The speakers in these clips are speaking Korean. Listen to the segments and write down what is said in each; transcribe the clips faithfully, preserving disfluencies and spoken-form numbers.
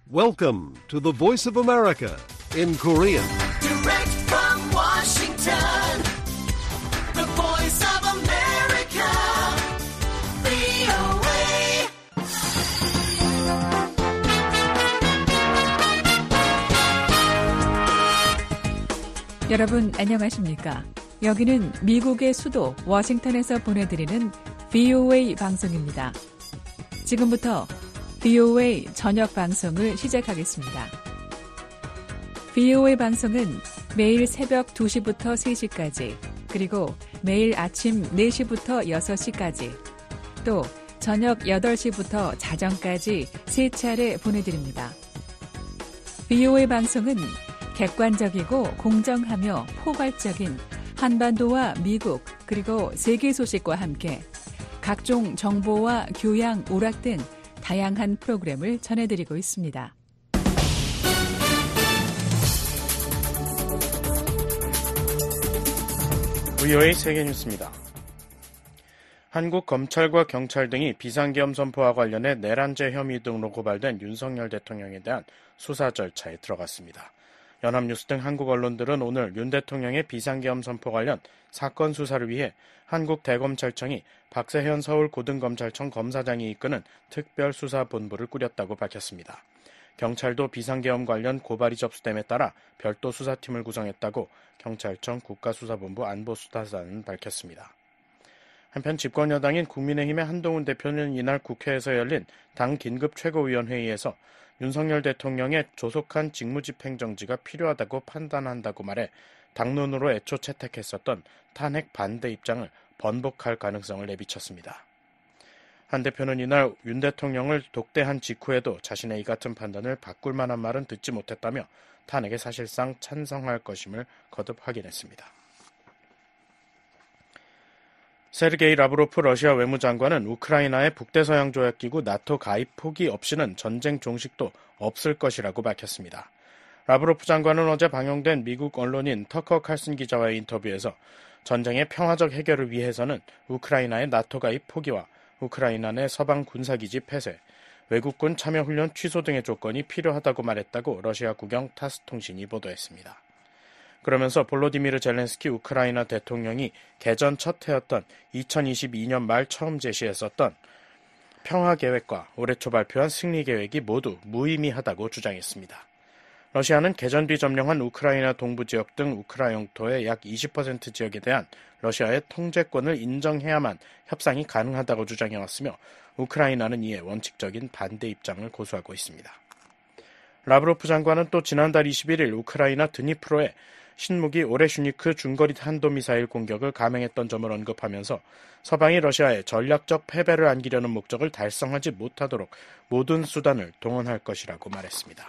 Welcome to the Voice of America in Korean. Direct from Washington, the Voice of America, 브이오에이. 여러분 안녕하십니까? 여기는 미국의 수도 워싱턴에서 보내드리는 브이오에이 방송입니다. 지금부터 브이오에이 저녁 방송을 시작하겠습니다. 브이오에이 방송은 매일 새벽 두 시부터 세 시까지, 그리고 매일 아침 네 시부터 여섯 시까지, 또 저녁 여덟 시부터 자정까지 세 차례 보내드립니다. 브이오에이 방송은 객관적이고 공정하며 포괄적인 한반도와 미국 그리고 세계 소식과 함께 각종 정보와 교양, 오락 등 다양한 프로그램을 전해드리고 있습니다. 브이오에이 세계뉴스입니다. 한국 검찰과 경찰 등이 비상계엄 선포와 관련해 내란죄 혐의 등으로 고발된 윤석열 대통령에 대한 수사 절차에 들어갔습니다. 연합뉴스 등 한국 언론들은 오늘 윤 대통령의 비상계엄 선포 관련 사건 수사를 위해 한국대검찰청이 박세현 서울고등검찰청 검사장이 이끄는 특별수사본부를 꾸렸다고 밝혔습니다. 경찰도 비상계엄 관련 고발이 접수됨에 따라 별도 수사팀을 구성했다고 경찰청 국가수사본부 안보수사단은 밝혔습니다. 한편 집권여당인 국민의힘의 한동훈 대표는 이날 국회에서 열린 당 긴급 최고위원회의에서 윤석열 대통령의 조속한 직무집행정지가 필요하다고 판단한다고 말해 당론으로 애초 채택했었던 탄핵 반대 입장을 번복할 가능성을 내비쳤습니다. 한 대표는 이날 윤 대통령을 독대한 직후에도 자신의 이 같은 판단을 바꿀 만한 말은 듣지 못했다며 탄핵에 사실상 찬성할 것임을 거듭 확인했습니다. 세르게이 라브로프 러시아 외무장관은 우크라이나의 북대서양조약기구 나토 가입 포기 없이는 전쟁 종식도 없을 것이라고 밝혔습니다. 라브로프 장관은 어제 방영된 미국 언론인 터커 칼슨 기자와의 인터뷰에서 전쟁의 평화적 해결을 위해서는 우크라이나의 나토 가입 포기와 우크라이나 내 서방 군사기지 폐쇄, 외국군 참여훈련 취소 등의 조건이 필요하다고 말했다고 러시아 국영 타스 통신이 보도했습니다. 그러면서 볼로디미르 젤렌스키 우크라이나 대통령이 개전 첫 해였던 이천이십이 년 말 처음 제시했었던 평화계획과 올해 초 발표한 승리계획이 모두 무의미하다고 주장했습니다. 러시아는 개전 뒤 점령한 우크라이나 동부 지역 등 우크라 영토의 약 이십 퍼센트 지역에 대한 러시아의 통제권을 인정해야만 협상이 가능하다고 주장해왔으며 우크라이나는 이에 원칙적인 반대 입장을 고수하고 있습니다. 라브로프 장관은 또 지난달 이십일 일 우크라이나 드니프로에 신무기 오레슈니크 중거리 탄도미사일 공격을 감행했던 점을 언급하면서 서방이 러시아의 전략적 패배를 안기려는 목적을 달성하지 못하도록 모든 수단을 동원할 것이라고 말했습니다.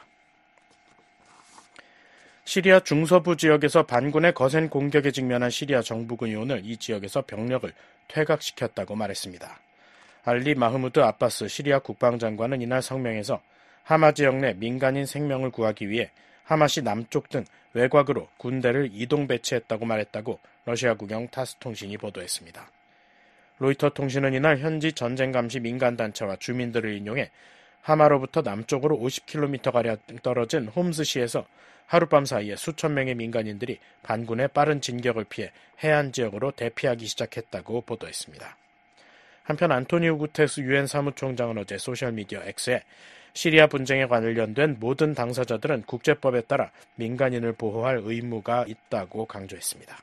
시리아 중서부 지역에서 반군의 거센 공격에 직면한 시리아 정부군이 오늘 이 지역에서 병력을 퇴각시켰다고 말했습니다. 알리 마흐무드 아바스 시리아 국방장관은 이날 성명에서 하마 지역 내 민간인 생명을 구하기 위해 하마시 남쪽 등 외곽으로 군대를 이동 배치했다고 말했다고 러시아 국영 타스 통신이 보도했습니다. 로이터 통신은 이날 현지 전쟁 감시 민간단체와 주민들을 인용해 하마로부터 남쪽으로 오십 킬로미터가량 떨어진 홈스시에서 하룻밤 사이에 수천 명의 민간인들이 반군의 빠른 진격을 피해 해안 지역으로 대피하기 시작했다고 보도했습니다. 한편 안토니오 구테스 유엔 사무총장은 어제 소셜미디어 X에 시리아 분쟁에 관련된 모든 당사자들은 국제법에 따라 민간인을 보호할 의무가 있다고 강조했습니다.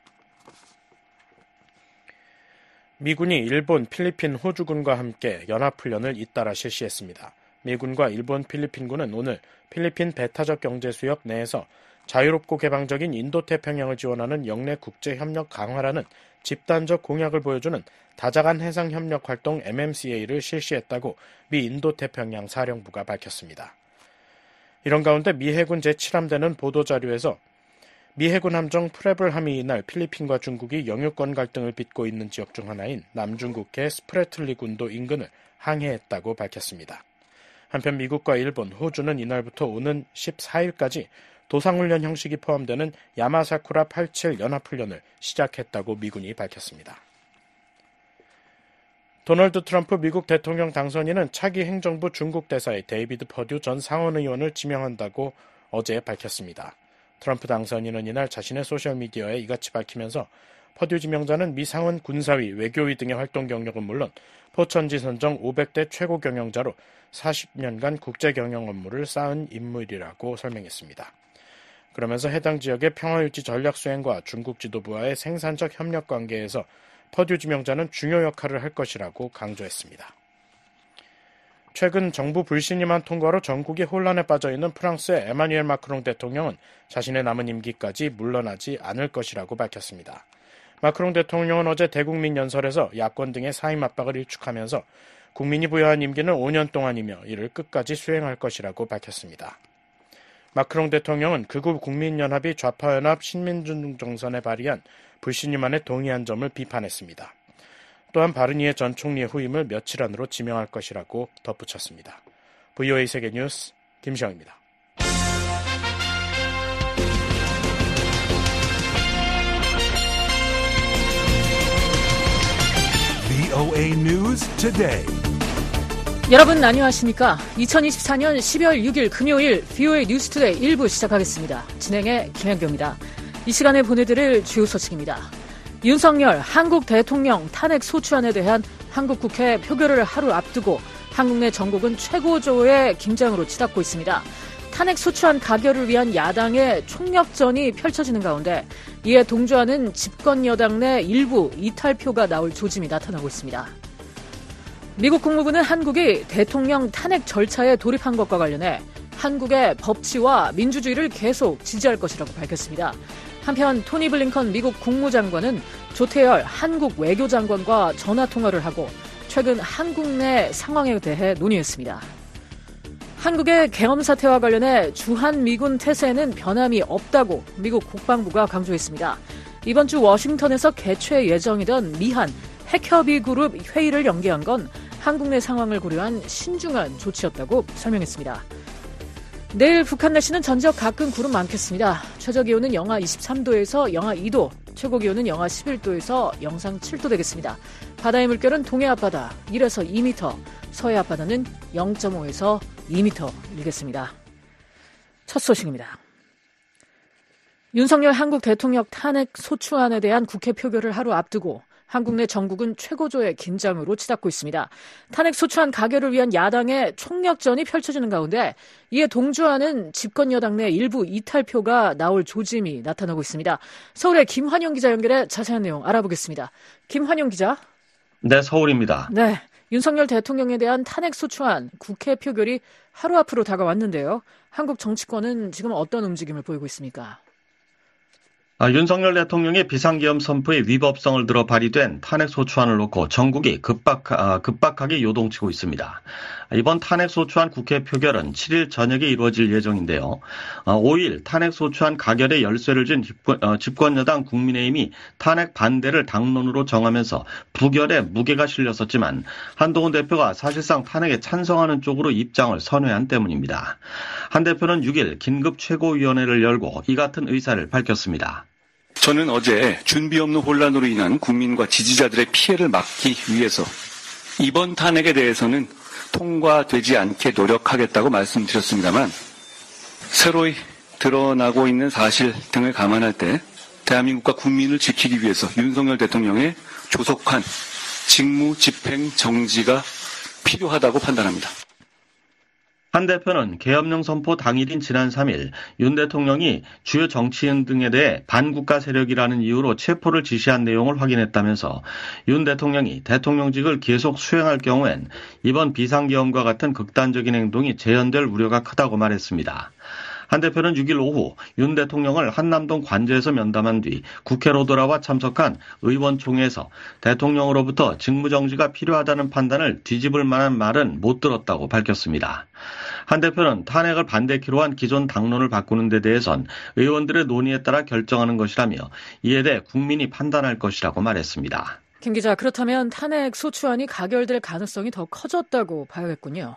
미군이 일본, 필리핀, 호주군과 함께 연합훈련을 잇따라 실시했습니다. 미군과 일본, 필리핀군은 오늘 필리핀 배타적 경제수역 내에서 자유롭고 개방적인 인도태평양을 지원하는 영내 국제협력 강화라는 집단적 공약을 보여주는 다자간 해상협력 활동 엠엠씨에이를 실시했다고 미 인도태평양 사령부가 밝혔습니다. 이런 가운데 미 해군 제칠 함대는 보도자료에서 미 해군 함정 프레블함이 이날 필리핀과 중국이 영유권 갈등을 빚고 있는 지역 중 하나인 남중국해 스프레틀리 군도 인근을 항해했다고 밝혔습니다. 한편 미국과 일본, 호주는 이날부터 오는 십사 일까지 도상훈련 형식이 포함되는 야마사쿠라 팔십칠 연합훈련을 시작했다고 미군이 밝혔습니다. 도널드 트럼프 미국 대통령 당선인은 차기 행정부 중국 대사의 데이비드 퍼듀 전 상원의원을 지명한다고 어제 밝혔습니다. 트럼프 당선인은 이날 자신의 소셜미디어에 이같이 밝히면서 퍼듀 지명자는 미 상원 군사위, 외교위 등의 활동 경력은 물론 포천지 선정 오백 대 최고 경영자로 사십 년간 국제 경영 업무를 쌓은 인물이라고 설명했습니다. 그러면서 해당 지역의 평화유지 전략 수행과 중국 지도부와의 생산적 협력 관계에서 퍼듀 지명자는 중요 역할을 할 것이라고 강조했습니다. 최근 정부 불신임안 통과로 전국이 혼란에 빠져있는 프랑스의 에마뉘엘 마크롱 대통령은 자신의 남은 임기까지 물러나지 않을 것이라고 밝혔습니다. 마크롱 대통령은 어제 대국민 연설에서 야권 등의 사임 압박을 일축하면서 국민이 부여한 임기는 오 년 동안이며 이를 끝까지 수행할 것이라고 밝혔습니다. 마크롱 대통령은 극우 국민연합이 좌파연합 신민중정선에 발의한 불신임안에 동의한 점을 비판했습니다. 또한 바르니에 전 총리의 후임을 며칠 안으로 지명할 것이라고 덧붙였습니다. 브이오에이 세계뉴스 김시영입니다. 브이오에이 News Today. 여러분 안녕하십니까? 이천이십사 년 십이월 육일 금요일 브이오에이 뉴스투데이 일 부 시작하겠습니다. 진행의 김현경입니다. 이 시간에 보내드릴 주요 소식입니다. 윤석열 한국 대통령 탄핵 소추안에 대한 한국 국회 표결을 하루 앞두고 한국 내 전국은 최고조의 긴장으로 치닫고 있습니다. 탄핵 소추안 가결을 위한 야당의 총력전이 펼쳐지는 가운데 이에 동조하는 집권 여당 내 일부 이탈표가 나올 조짐이 나타나고 있습니다. 미국 국무부는 한국이 대통령 탄핵 절차에 돌입한 것과 관련해 한국의 법치와 민주주의를 계속 지지할 것이라고 밝혔습니다. 한편 토니 블링컨 미국 국무장관은 조태열 한국 외교장관과 전화통화를 하고 최근 한국 내 상황에 대해 논의했습니다. 한국의 계엄 사태와 관련해 주한미군 태세에는 변함이 없다고 미국 국방부가 강조했습니다. 이번 주 워싱턴에서 개최 예정이던 미한 핵협의 그룹 회의를 연기한 건 한국 내 상황을 고려한 신중한 조치였다고 설명했습니다. 내일 북한 날씨는 전 지역 가끔 구름 많겠습니다. 최저기온은 영하 이십삼 도에서 영하 이 도, 최고기온은 영하 십일 도에서 영상 칠 도 되겠습니다. 바다의 물결은 동해 앞바다 일에서 이 미터, 서해 앞바다는 영 점 오에서 이 미터 일겠습니다. 첫 소식입니다. 윤석열 한국 대통령 탄핵 소추안에 대한 국회 표결을 하루 앞두고 한국 내 전국은 최고조의 긴장으로 치닫고 있습니다. 탄핵 소추안 가결을 위한 야당의 총력전이 펼쳐지는 가운데 이에 동조하는 집권 여당 내 일부 이탈표가 나올 조짐이 나타나고 있습니다. 서울의 김환영 기자 연결해 자세한 내용 알아보겠습니다. 김환영 기자. 네, 서울입니다. 네, 윤석열 대통령에 대한 탄핵 소추안 국회 표결이 하루 앞으로 다가왔는데요. 한국 정치권은 지금 어떤 움직임을 보이고 있습니까? 아, 윤석열 대통령의 비상계엄 선포의 위법성을 들어 발의된 탄핵 소추안을 놓고 전국이 급박, 아, 급박하게 요동치고 있습니다. 이번 탄핵 소추안 국회 표결은 칠 일 저녁에 이루어질 예정인데요. 아, 오 일 탄핵 소추안 가결에 열쇠를 쥔 집권, 어, 집권 여당 국민의힘이 탄핵 반대를 당론으로 정하면서 부결에 무게가 실렸었지만 한동훈 대표가 사실상 탄핵에 찬성하는 쪽으로 입장을 선회한 때문입니다. 한 대표는 육 일 긴급 최고위원회를 열고 이 같은 의사를 밝혔습니다. 저는 어제 준비 없는 혼란으로 인한 국민과 지지자들의 피해를 막기 위해서 이번 탄핵에 대해서는 통과되지 않게 노력하겠다고 말씀드렸습니다만 새로이 드러나고 있는 사실 등을 감안할 때 대한민국과 국민을 지키기 위해서 윤석열 대통령의 조속한 직무 집행 정지가 필요하다고 판단합니다. 한 대표는 계엄령 선포 당일인 지난 삼 일 윤 대통령이 주요 정치인 등에 대해 반국가 세력이라는 이유로 체포를 지시한 내용을 확인했다면서 윤 대통령이 대통령직을 계속 수행할 경우엔 이번 비상계엄과 같은 극단적인 행동이 재현될 우려가 크다고 말했습니다. 한 대표는 육 일 오후 윤 대통령을 한남동 관저에서 면담한 뒤 국회로 돌아와 참석한 의원총회에서 대통령으로부터 직무정지가 필요하다는 판단을 뒤집을 만한 말은 못 들었다고 밝혔습니다. 한 대표는 탄핵을 반대키로 한 기존 당론을 바꾸는 데 대해선 의원들의 논의에 따라 결정하는 것이라며 이에 대해 국민이 판단할 것이라고 말했습니다. 김 기자, 그렇다면 탄핵 소추안이 가결될 가능성이 더 커졌다고 봐야겠군요.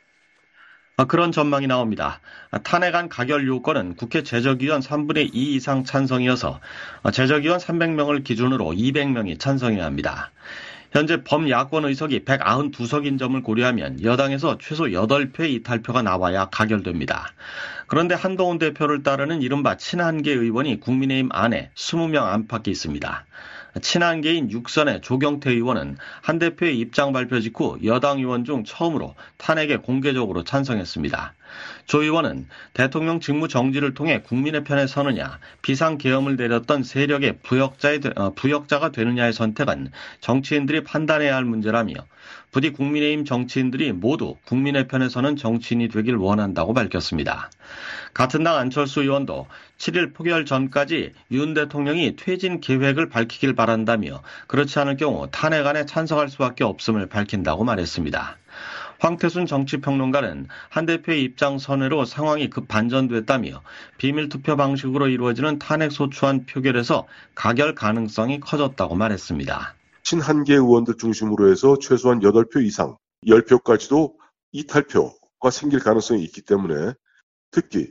그런 전망이 나옵니다. 탄핵안 가결 요건은 국회 제적위원 삼분의 이 이상 찬성이어서 제적위원 삼백 명을 기준으로 이백 명이 찬성해야 합니다. 현재 범야권 의석이 백구십이 석인 점을 고려하면 여당에서 최소 여덟 표의 이탈표가 나와야 가결됩니다. 그런데 한동훈 대표를 따르는 이른바 친한계 의원이 국민의힘 안에 이십 명 안팎에 있습니다. 친한계인 육선의 조경태 의원은 한 대표의 입장 발표 직후 여당 의원 중 처음으로 탄핵에 공개적으로 찬성했습니다. 조 의원은 대통령 직무 정지를 통해 국민의 편에 서느냐, 비상계엄을 내렸던 세력의 부역자의, 부역자가 되느냐의 선택은 정치인들이 판단해야 할 문제라며 부디 국민의힘 정치인들이 모두 국민의 편에 서는 정치인이 되길 원한다고 밝혔습니다. 같은 당 안철수 의원도 칠 일 표결 전까지 윤 대통령이 퇴진 계획을 밝히길 바란다며 그렇지 않을 경우 탄핵안에 찬성할 수밖에 없음을 밝힌다고 말했습니다. 황태순 정치평론가는 한 대표의 입장 선회로 상황이 급 반전됐다며 비밀투표 방식으로 이루어지는 탄핵소추안 표결에서 가결 가능성이 커졌다고 말했습니다. 친한계 의원들 중심으로 해서 최소한 여덟 표 이상, 십 표까지도 이탈표가 생길 가능성이 있기 때문에 특히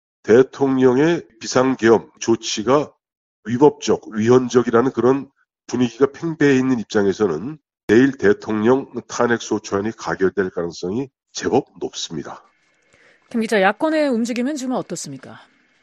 대통령의 비상계엄 조치가 위법적, 위헌적이라는 그런 분위기가 팽배해 있는 입장에서는 내일 대통령 탄핵소추안이 가결될 가능성이 제법 높습니다. 김 기자, 야권의 움직임은 지금 어떻습니까?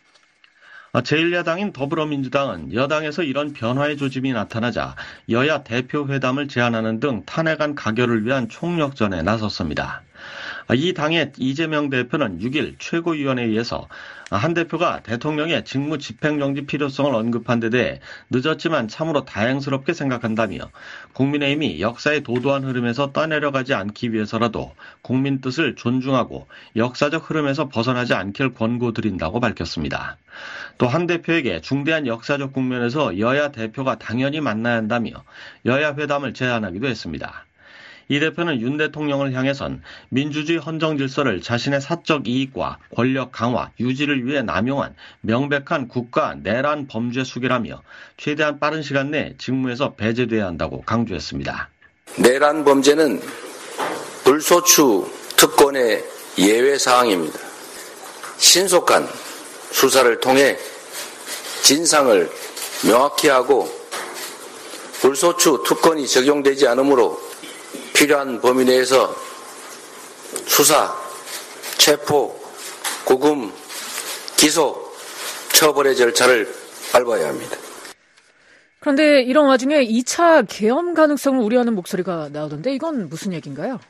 제일 야당인 더불어민주당은 여당에서 이런 변화의 조짐이 나타나자 여야 대표회담을 제안하는 등 탄핵안 가결을 위한 총력전에 나섰습니다. 이 당의 이재명 대표는 육 일 최고위원회의에서 한 대표가 대통령의 직무 집행정지 필요성을 언급한 데 대해 늦었지만 참으로 다행스럽게 생각한다며 국민의힘이 역사의 도도한 흐름에서 떠내려가지 않기 위해서라도 국민 뜻을 존중하고 역사적 흐름에서 벗어나지 않길 권고드린다고 밝혔습니다. 또 한 대표에게 중대한 역사적 국면에서 여야 대표가 당연히 만나야 한다며 여야 회담을 제안하기도 했습니다. 이 대표는 윤 대통령을 향해선 민주주의 헌정 질서를 자신의 사적 이익과 권력 강화, 유지를 위해 남용한 명백한 국가 내란 범죄 수괴라며 최대한 빠른 시간 내에 직무에서 배제돼야 한다고 강조했습니다. 내란 범죄는 불소추 특권의 예외 사항입니다. 신속한 수사를 통해 진상을 명확히 하고 불소추 특권이 적용되지 않으므로 필요한 범위 내에서 수사, 체포, 구금, 기소, 처벌의 절차를 밟아야 합니다. 그런데 이런 와중에 이 차 계엄 가능성을 우려하는 목소리가 나오던데 이건 무슨 얘기인가요?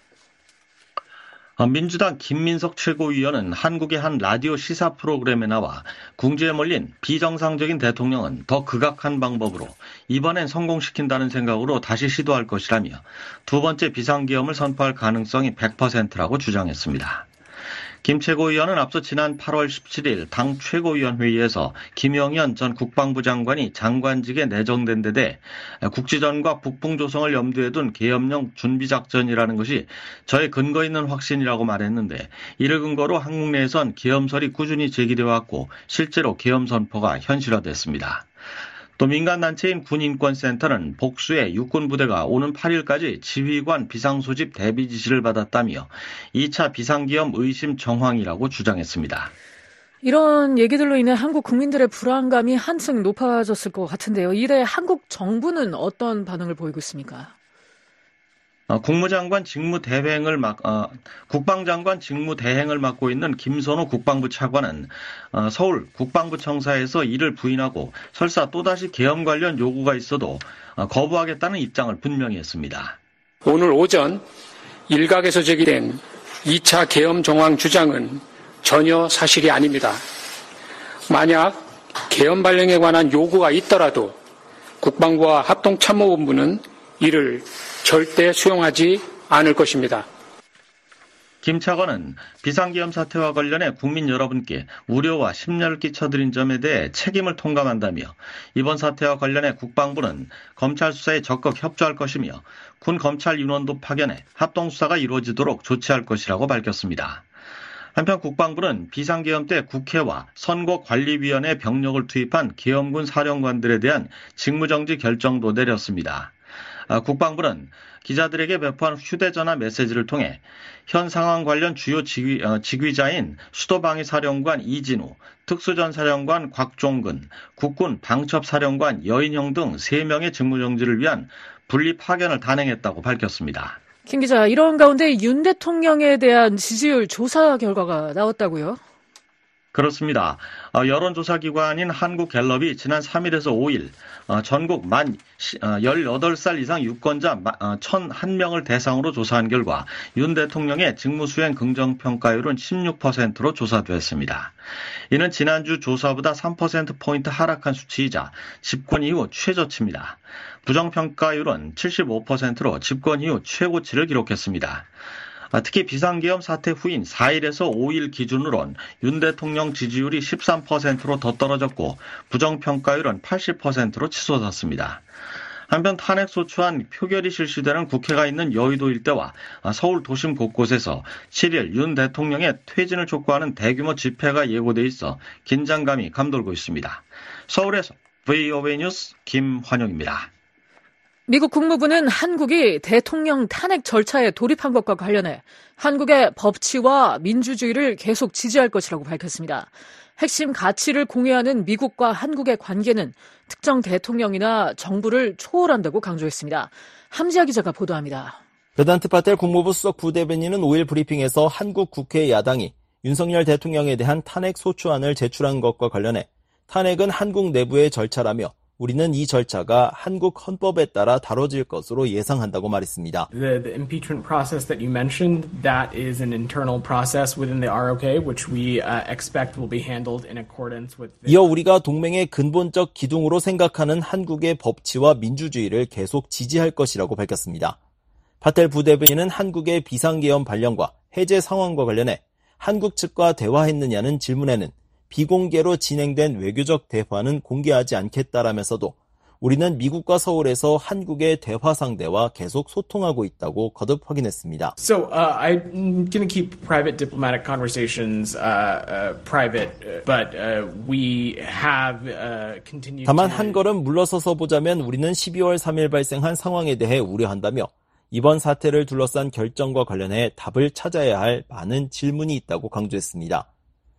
민주당 김민석 최고위원은 한국의 한 라디오 시사 프로그램에 나와 궁지에 몰린 비정상적인 대통령은 더 극악한 방법으로 이번엔 성공시킨다는 생각으로 다시 시도할 것이라며 두 번째 비상계엄을 선포할 가능성이 백 퍼센트라고 주장했습니다. 김 최고위원은 앞서 지난 팔월 십칠일 당 최고위원 회의에서 김영현 전 국방부 장관이 장관직에 내정된 데 대해 국지전과 북풍 조성을 염두에 둔 계엄령 준비작전이라는 것이 저의 근거 있는 확신이라고 말했는데 이를 근거로 한국 내에선 계엄설이 꾸준히 제기되어 왔고 실제로 계엄 선포가 현실화됐습니다. 또 민간단체인 군인권센터는 복수의 육군부대가 오는 팔일까지 지휘관 비상소집 대비 지시를 받았다며 이 차 비상계엄 의심 정황이라고 주장했습니다. 이런 얘기들로 인해 한국 국민들의 불안감이 한층 높아졌을 것 같은데요. 이래 한국 정부는 어떤 반응을 보이고 있습니까? 어, 국무장관 직무 대행을 막, 어, 국방장관 직무 대행을 맡고 있는 김선호 국방부 차관은 어, 서울 국방부청사에서 이를 부인하고 설사 또다시 계엄 관련 요구가 있어도 어, 거부하겠다는 입장을 분명히 했습니다. 오늘 오전 일각에서 제기된 이 차 계엄 정황 주장은 전혀 사실이 아닙니다. 만약 계엄 발령에 관한 요구가 있더라도 국방부와 합동참모본부는 이를 절대 수용하지 않을 것입니다. 김 차관은 비상계엄 사태와 관련해 국민 여러분께 우려와 심려를 끼쳐드린 점에 대해 책임을 통감한다며 이번 사태와 관련해 국방부는 검찰 수사에 적극 협조할 것이며 군 검찰 인원도 파견해 합동수사가 이루어지도록 조치할 것이라고 밝혔습니다. 한편 국방부는 비상계엄 때 국회와 선거관리위원회 병력을 투입한 계엄군 사령관들에 대한 직무정지 결정도 내렸습니다. 국방부는 기자들에게 배포한 휴대전화 메시지를 통해 현 상황 관련 주요 지휘, 어, 지휘자인 수도방위사령관 이진우, 특수전사령관 곽종근, 국군 방첩사령관 여인형 등 세 명의 직무정지를 위한 분리 파견을 단행했다고 밝혔습니다. 김 기자, 이런 가운데 윤 대통령에 대한 지지율 조사 결과가 나왔다고요? 그렇습니다. 여론조사 기관인 한국갤럽이 지난 삼 일에서 오 일 전국 만 열여덟 살 이상 유권자 천일 명을 대상으로 조사한 결과 윤 대통령의 직무수행 긍정평가율은 십육 퍼센트로 조사됐습니다. 이는 지난주 조사보다 삼 퍼센트포인트 하락한 수치이자 집권 이후 최저치입니다. 부정평가율은 칠십오 퍼센트로 집권 이후 최고치를 기록했습니다. 특히 비상계엄 사태 후인 사 일에서 오 일 기준으론 윤 대통령 지지율이 십삼 퍼센트로 더 떨어졌고 부정평가율은 팔십 퍼센트로 치솟았습니다. 한편 탄핵 소추안 표결이 실시되는 국회가 있는 여의도 일대와 서울 도심 곳곳에서 칠 일 윤 대통령의 퇴진을 촉구하는 대규모 집회가 예고돼 있어 긴장감이 감돌고 있습니다. 서울에서 브이오에이 뉴스 김환영입니다. 미국 국무부는 한국이 대통령 탄핵 절차에 돌입한 것과 관련해 한국의 법치와 민주주의를 계속 지지할 것이라고 밝혔습니다. 핵심 가치를 공유하는 미국과 한국의 관계는 특정 대통령이나 정부를 초월한다고 강조했습니다. 함지아 기자가 보도합니다. 베단트 파텔 국무부 수석 부대변인은 오 일 브리핑에서 한국 국회 야당이 윤석열 대통령에 대한 탄핵 소추안을 제출한 것과 관련해 탄핵은 한국 내부의 절차라며 우리는 이 절차가 한국 헌법에 따라 다뤄질 것으로 예상한다고 말했습니다. The, the impeachment process that you mentioned, that is an internal process within the 알 오 케이, which we uh, expect will be handled in accordance with. The... 이어 우리가 동맹의 근본적 기둥으로 생각하는 한국의 법치와 민주주의를 계속 지지할 것이라고 밝혔습니다. 파텔 부대변인은 한국의 비상계엄 발령과 해제 상황과 관련해 한국 측과 대화했느냐는 질문에는 비공개로 진행된 외교적 대화는 공개하지 않겠다라면서도 우리는 미국과 서울에서 한국의 대화 상대와 계속 소통하고 있다고 거듭 확인했습니다. So uh, I'm going to keep private diplomatic conversations uh, uh, private, but uh, we have uh, continued. 다만 한 걸음 물러서서 보자면 우리는 십이월 삼 일 발생한 상황에 대해 우려한다며 이번 사태를 둘러싼 결정과 관련해 답을 찾아야 할 많은 질문이 있다고 강조했습니다.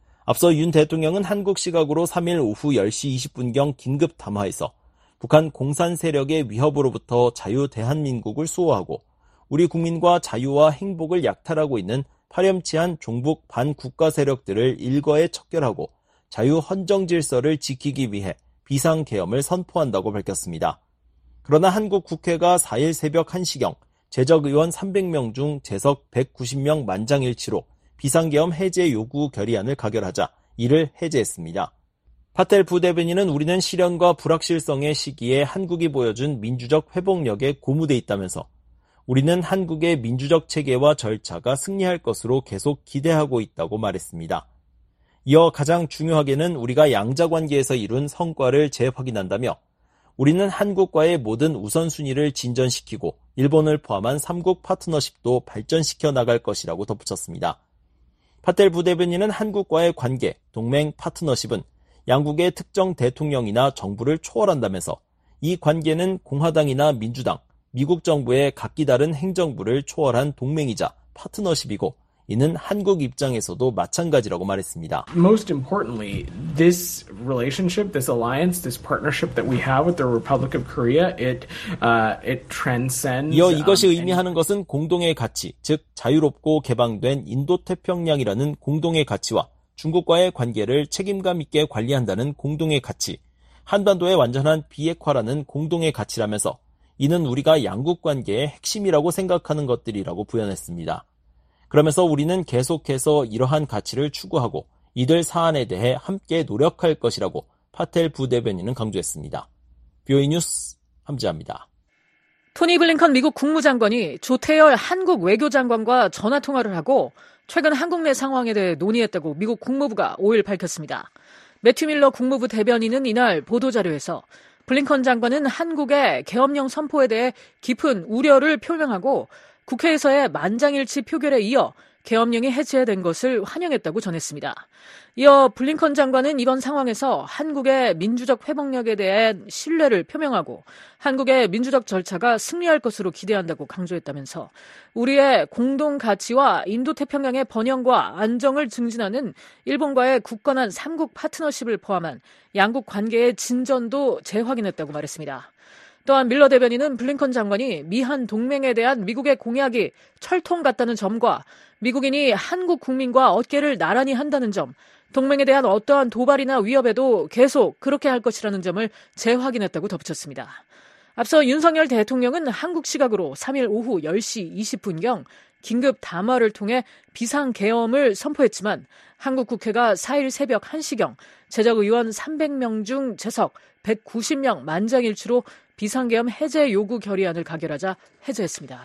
앞서 윤 대통령은 한국 시각으로 삼 일 오후 열 시 이십 분경 긴급 담화에서 북한 공산 세력의 위협으로부터 자유 대한민국을 수호하고 우리 국민과 자유와 행복을 약탈하고 있는 파렴치한 종북 반국가 세력들을 일거에 척결하고 자유 헌정 질서를 지키기 위해 비상계엄을 선포한다고 밝혔습니다. 그러나 한국 국회가 사 일 새벽 한 시경 재적의원 삼백 명 중 재석 백구십 명 만장일치로 비상계엄 해제 요구 결의안을 가결하자 이를 해제했습니다. 파텔 부대변인은 우리는 시련과 불확실성의 시기에 한국이 보여준 민주적 회복력에 고무돼 있다면서 우리는 한국의 민주적 체계와 절차가 승리할 것으로 계속 기대하고 있다고 말했습니다. 이어 가장 중요하게는 우리가 양자관계에서 이룬 성과를 재확인한다며 우리는 한국과의 모든 우선순위를 진전시키고 일본을 포함한 삼국 파트너십도 발전시켜 나갈 것이라고 덧붙였습니다. 파텔 부대변인은 한국과의 관계, 동맹, 파트너십은 양국의 특정 대통령이나 정부를 초월한다면서 이 관계는 공화당이나 민주당, 미국 정부의 각기 다른 행정부를 초월한 동맹이자 파트너십이고 이는 한국 입장에서도 마찬가지라고 말했습니다. Most importantly, this relationship, this alliance, this partnership that we have with the Republic of Korea, it uh, it transcends. 이어 이것이 의미하는 것은 공동의 가치, 즉 자유롭고 개방된 인도태평양이라는 공동의 가치와 중국과의 관계를 책임감 있게 관리한다는 공동의 가치, 한반도의 완전한 비핵화라는 공동의 가치라면서 이는 우리가 양국 관계의 핵심이라고 생각하는 것들이라고 부연했습니다. 그러면서 우리는 계속해서 이러한 가치를 추구하고 이들 사안에 대해 함께 노력할 것이라고 파텔 부대변인은 강조했습니다. 브이오에이 뉴스 함지아입니다. 토니 블링컨 미국 국무장관이 조태열 한국 외교장관과 전화통화를 하고 최근 한국 내 상황에 대해 논의했다고 미국 국무부가 오 일 밝혔습니다. 매튜 밀러 국무부 대변인은 이날 보도자료에서 블링컨 장관은 한국의 계엄령 선포에 대해 깊은 우려를 표명하고 국회에서의 만장일치 표결에 이어 계엄령이 해제된 것을 환영했다고 전했습니다. 이어 블링컨 장관은 이번 상황에서 한국의 민주적 회복력에 대한 신뢰를 표명하고 한국의 민주적 절차가 승리할 것으로 기대한다고 강조했다면서 우리의 공동 가치와 인도태평양의 번영과 안정을 증진하는 일본과의 굳건한 삼국 파트너십을 포함한 양국 관계의 진전도 재확인했다고 말했습니다. 또한 밀러 대변인은 블링컨 장관이 미한 동맹에 대한 미국의 공약이 철통 같다는 점과 미국인이 한국 국민과 어깨를 나란히 한다는 점, 동맹에 대한 어떠한 도발이나 위협에도 계속 그렇게 할 것이라는 점을 재확인했다고 덧붙였습니다. 앞서 윤석열 대통령은 한국 시각으로 삼 일 오후 열 시 이십 분경 긴급 담화를 통해 비상계엄을 선포했지만 한국 국회가 사 일 새벽 한 시경 제적의원 삼백 명 중 재석 백구십 명 만장일치로 비상계엄 해제 요구 결의안을 가결하자 해제했습니다.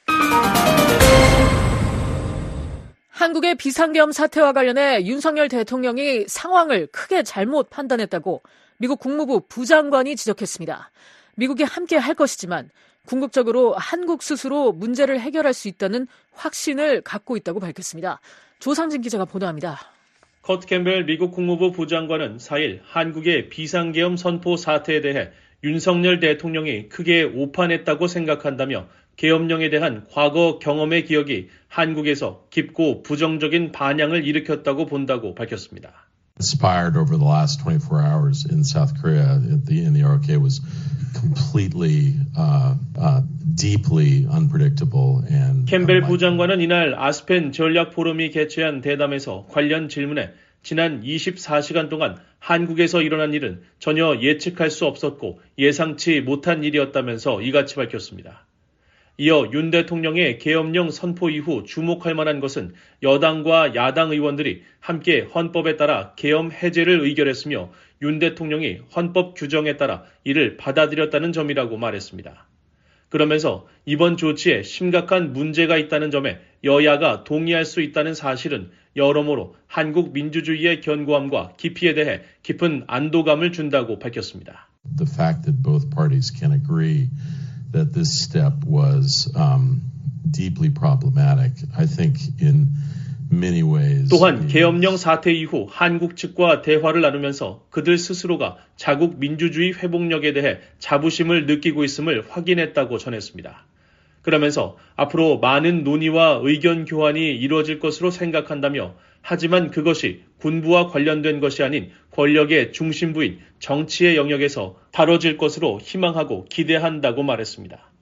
한국의 비상계엄 사태와 관련해 윤석열 대통령이 상황을 크게 잘못 판단했다고 미국 국무부 부장관이 지적했습니다. 미국이 함께 할 것이지만 궁극적으로 한국 스스로 문제를 해결할 수 있다는 확신을 갖고 있다고 밝혔습니다. 조상진 기자가 보도합니다. 커트 캠벨 미국 국무부 부장관은 사 일 한국의 비상계엄 선포 사태에 대해 윤석열 대통령이 크게 오판했다고 생각한다며 계엄령에 대한 과거 경험의 기억이 한국에서 깊고 부정적인 반향을 일으켰다고 본다고 밝혔습니다. Inspired over the last twenty-four hours in South Korea at the, in the R K was completely, uh, uh, deeply unpredictable and. 캠벨 부장관은 이날 아스펜 전략 포럼이 개최한 대담에서 관련 질문에 지난 이십사 시간 동안 한국에서 일어난 일은 전혀 예측할 수 없었고 예상치 못한 일이었다면서 이같이 밝혔습니다. 이어 윤 대통령의 계엄령 선포 이후 주목할 만한 것은 여당과 야당 의원들이 함께 헌법에 따라 계엄 해제를 의결했으며 윤 대통령이 헌법 규정에 따라 이를 받아들였다는 점이라고 말했습니다. 그러면서 이번 조치에 심각한 문제가 있다는 점에 여야가 동의할 수 있다는 사실은 여러모로 한국 민주주의의 견고함과 깊이에 대해 깊은 안도감을 준다고 밝혔습니다. The fact that both parties can agree that this step was um, deeply problematic, I think in many ways. 또한 계엄령 사태 이후 한국 측과 대화를 나누면서 그들 스스로가 자국 민주주의 회복력에 대해 자부심을 느끼고 있음을 확인했다고 전했습니다. 그러면서 앞으로 많은 논의와 의견 교환이 이루어질 것으로 생각한다며 하지만 그것이 군부와 관련된 것이 아닌 권력의 중심부인 정치의 영역에서 다뤄질 것으로 희망하고 기대한다고 말했습니다.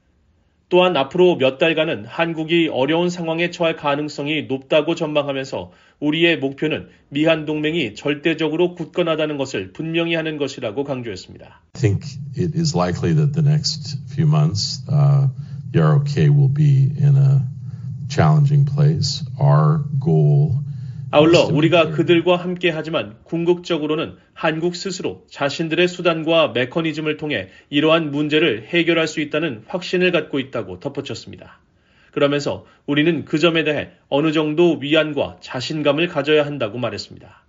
또한 앞으로 몇 달간은 한국이 어려운 상황에 처할 가능성이 높다고 전망하면서 우리의 목표는 미한 동맹이 절대적으로 굳건하다는 것을 분명히 하는 것이라고 강조했습니다. I think it is likely that the next few months uh, the R O K will be in a challenging place. Our goal 아울러 우리가 그들과 함께 하지만 궁극적으로는 한국 스스로 자신들의 수단과 메커니즘을 통해 이러한 문제를 해결할 수 있다는 확신을 갖고 있다고 덧붙였습니다. 그러면서 우리는 그 점에 대해 어느 정도 위안과 자신감을 가져야 한다고 말했습니다.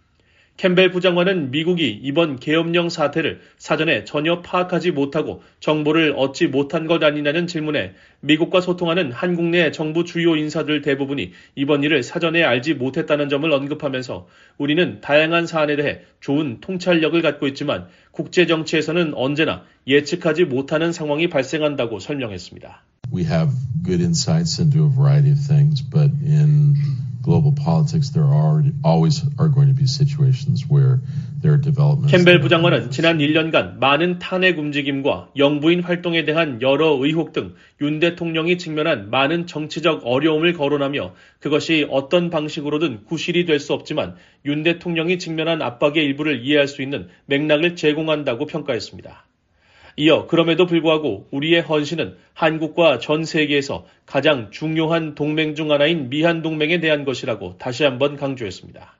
캠벨 부장관은 미국이 이번 계엄령 사태를 사전에 전혀 파악하지 못하고 정보를 얻지 못한 것 아니냐는 질문에 미국과 소통하는 한국 내 정부 주요 인사들 대부분이 이번 일을 사전에 알지 못했다는 점을 언급하면서 우리는 다양한 사안에 대해 좋은 통찰력을 갖고 있지만 국제정치에서는 언제나 예측하지 못하는 상황이 발생한다고 설명했습니다. We have good insights into a variety of things, but in global politics, there are always are going to be situations where there are developments. 캠벨 부장관은 지난 일 년간 많은 탄핵 움직임과 영부인 활동에 대한 여러 의혹 등 윤 대통령이 직면한 많은 정치적 어려움을 거론하며 그것이 어떤 방식으로든 구실이 될 수 없지만 윤 대통령이 직면한 압박의 일부를 이해할 수 있는 맥락을 제공한다고 평가했습니다. 이어 그럼에도 불구하고 우리의 헌신은 한국과 전 세계에서 가장 중요한 동맹 중 하나인 미한 동맹에 대한 것이라고 다시 한번 강조했습니다.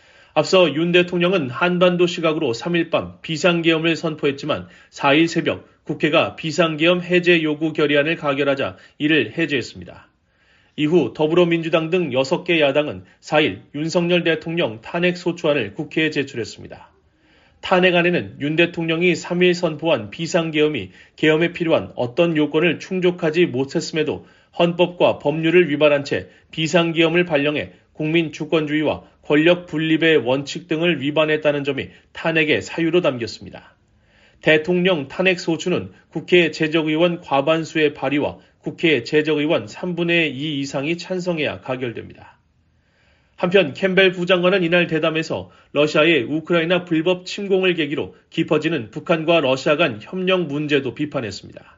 앞서 윤 대통령은 한반도 시각으로 삼 일 밤 비상계엄을 선포했지만 사 일 새벽 국회가 비상계엄 해제 요구 결의안을 가결하자 이를 해제했습니다. 이후 더불어민주당 등 여섯 개 야당은 사 일 윤석열 대통령 탄핵 소추안을 국회에 제출했습니다. 탄핵안에는 윤 대통령이 삼 일 선포한 비상계엄이 계엄에 필요한 어떤 요건을 충족하지 못했음에도 헌법과 법률을 위반한 채 비상계엄을 발령해 국민 주권주의와 권력 분립의 원칙 등을 위반했다는 점이 탄핵의 사유로 담겼습니다. 대통령 탄핵 소추는 국회 제적의원 과반수의 발의와 국회 제적의원 삼분의 이 이상이 찬성해야 가결됩니다. 한편 캠벨 부장관은 이날 대담에서 러시아의 우크라이나 불법 침공을 계기로 깊어지는 북한과 러시아 간 협력 문제도 비판했습니다.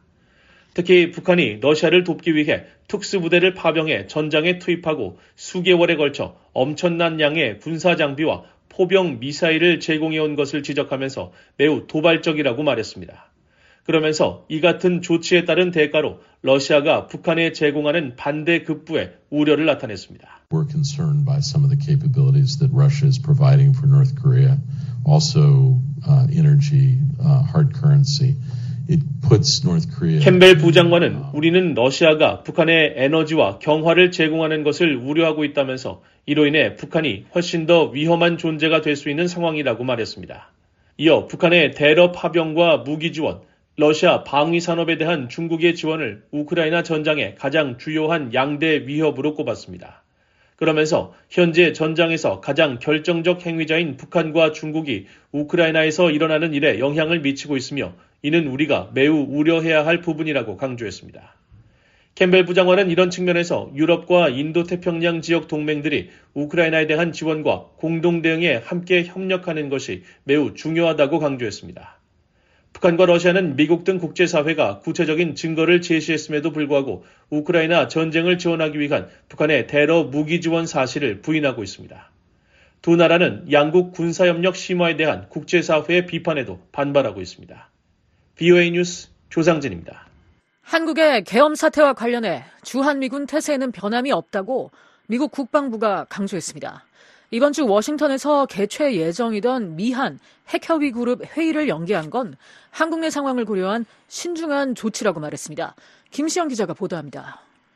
특히 북한이 러시아를 돕기 위해 특수부대를 파병해 전장에 투입하고 수개월에 걸쳐 엄청난 양의 군사장비와 포병 미사일을 제공해온 것을 지적하면서 매우 도발적이라고 말했습니다. 그러면서 이 같은 조치에 따른 대가로 러시아가 북한에 제공하는 반대 급부에 우려를 나타냈습니다. We're concerned by some of the capabilities that Russia is providing for North Korea. Also, uh, energy, uh, hard currency. It puts North Korea. 캠벨 부장관은 우리는 러시아가 북한에 에너지와 경화를 제공하는 것을 우려하고 있다면서 이로 인해 북한이 훨씬 더 위험한 존재가 될 수 있는 상황이라고 말했습니다. 이어 북한의 대러 파병과 무기 지원, 러시아 방위 산업에 대한 중국의 지원을 우크라이나 전장의 가장 주요한 양대 위협으로 꼽았습니다. 그러면서 현재 전장에서 가장 결정적 행위자인 북한과 중국이 우크라이나에서 일어나는 일에 영향을 미치고 있으며 이는 우리가 매우 우려해야 할 부분이라고 강조했습니다. 캠벨 부장관은 이런 측면에서 유럽과 인도태평양 지역 동맹들이 우크라이나에 대한 지원과 공동 대응에 함께 협력하는 것이 매우 중요하다고 강조했습니다. 북한과 러시아는 미국 등 국제사회가 구체적인 증거를 제시했음에도 불구하고 우크라이나 전쟁을 지원하기 위한 북한의 대러 무기 지원 사실을 부인하고 있습니다. 두 나라는 양국 군사협력 심화에 대한 국제사회의 비판에도 반발하고 있습니다. 브이오에이 뉴스 조상진입니다. 한국의 계엄 사태와 관련해 주한미군 태세에는 변함이 없다고 미국 국방부가 강조했습니다. 이번 주 워싱턴에서 개최 예정이던 미한 핵협의 그룹 회의를 연기한 건 한국 내 상황을 고려한 신중한 조치라고 말했습니다. 김시영 기자가 보도합니다.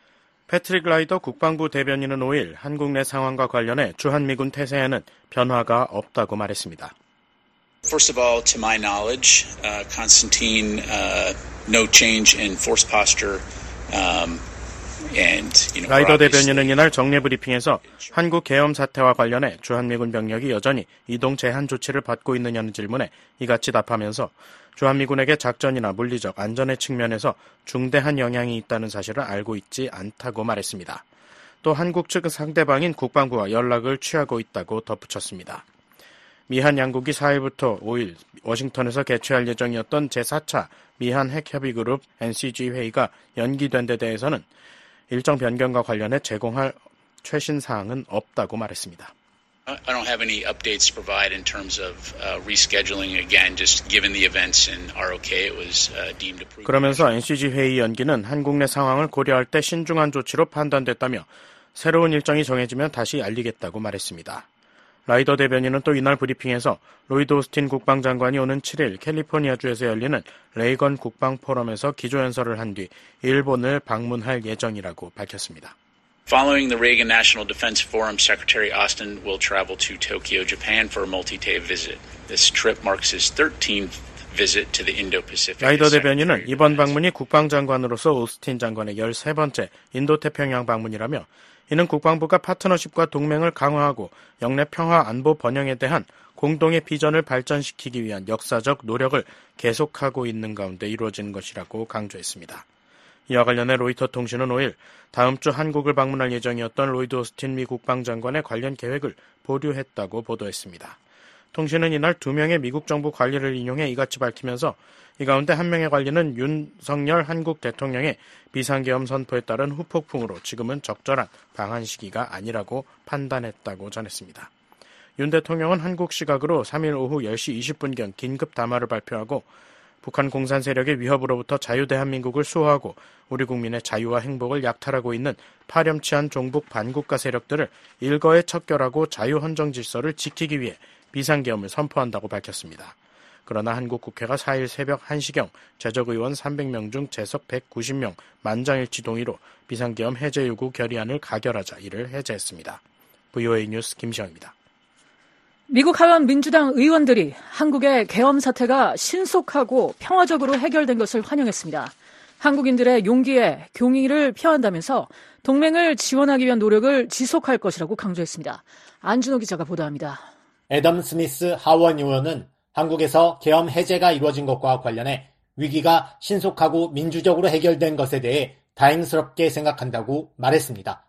패트릭 라이더 국방부 대변인은 오일 한국 내 상황과 관련해 주한미군 태세에는 변화가 없다고 말했습니다. First of all, to my knowledge, uh, Constantine, uh, no change in force posture. Um, 라이더 대변인은 이날 정례 브리핑에서 한국 계엄 사태와 관련해 주한미군 병력이 여전히 이동 제한 조치를 받고 있느냐는 질문에 이같이 답하면서 주한미군에게 작전이나 물리적 안전의 측면에서 중대한 영향이 있다는 사실을 알고 있지 않다고 말했습니다. 또 한국 측 상대방인 국방부와 연락을 취하고 있다고 덧붙였습니다. 미한 양국이 사일부터 오일 워싱턴에서 개최할 예정이었던 제사 차 미한 핵협의그룹 엔씨지 회의가 연기된 데 대해서는 일정 변경과 관련해 제공할 최신 사항은 없다고 말했습니다. I don't have any updates to provide in terms of uh, rescheduling. Again, just given the events in 알오케이, it was uh, deemed approved. 그러면서 엔씨지 회의 연기는 한국 내 상황을 고려할 때 신중한 조치로 판단됐다며 새로운 일정이 정해지면 다시 알리겠다고 말했습니다. 라이더 대변인은 또 이날 브리핑에서 로이드 오스틴 국방장관이 오는 칠일 캘리포니아주에서 열리는 레이건 국방포럼에서 기조연설을 한 뒤 일본을 방문할 예정이라고 밝혔습니다. Following the Reagan National Defense Forum, Secretary Austin will travel to Tokyo, Japan for a multi-day visit. This trip marks his thirteenth visit to the Indo-Pacific. 라이더 대변인은 이번 방문이 국방장관으로서 오스틴 장관의 열세 번째 인도태평양 방문이라며 이는 국방부가 파트너십과 동맹을 강화하고 영내 평화 안보 번영에 대한 공동의 비전을 발전시키기 위한 역사적 노력을 계속하고 있는 가운데 이루어진 것이라고 강조했습니다. 이와 관련해 로이터 통신은 오일 다음 주 한국을 방문할 예정이었던 로이드 오스틴 미 국방장관의 관련 계획을 보류했다고 보도했습니다. 통신은 이날 두 명의 미국 정부 관리를 인용해 이같이 밝히면서 이 가운데 한 명의 관리는 윤석열 한국 대통령의 비상계엄 선포에 따른 후폭풍으로 지금은 적절한 방한 시기가 아니라고 판단했다고 전했습니다. 윤 대통령은 한국 시각으로 삼일 오후 열 시 이십 분경 긴급 담화를 발표하고 북한 공산 세력의 위협으로부터 자유대한민국을 수호하고 우리 국민의 자유와 행복을 약탈하고 있는 파렴치한 종북 반국가 세력들을 일거에 척결하고 자유헌정 질서를 지키기 위해 비상계엄을 선포한다고 밝혔습니다. 그러나 한국 국회가 사일 새벽 한 시경 재적의원 삼백 명 중 재석 백구십 명 만장일치 동의로 비상계엄 해제 요구 결의안을 가결하자 이를 해제했습니다. 브이오에이 뉴스 김시영입니다. 미국 하원 민주당 의원들이 한국의 계엄 사태가 신속하고 평화적으로 해결된 것을 환영했습니다. 한국인들의 용기에 경의를 표한다면서 동맹을 지원하기 위한 노력을 지속할 것이라고 강조했습니다. 안준호 기자가 보도합니다. 애덤 스미스 하원 의원은 한국에서 계엄 해제가 이루어진 것과 관련해 위기가 신속하고 민주적으로 해결된 것에 대해 다행스럽게 생각한다고 말했습니다.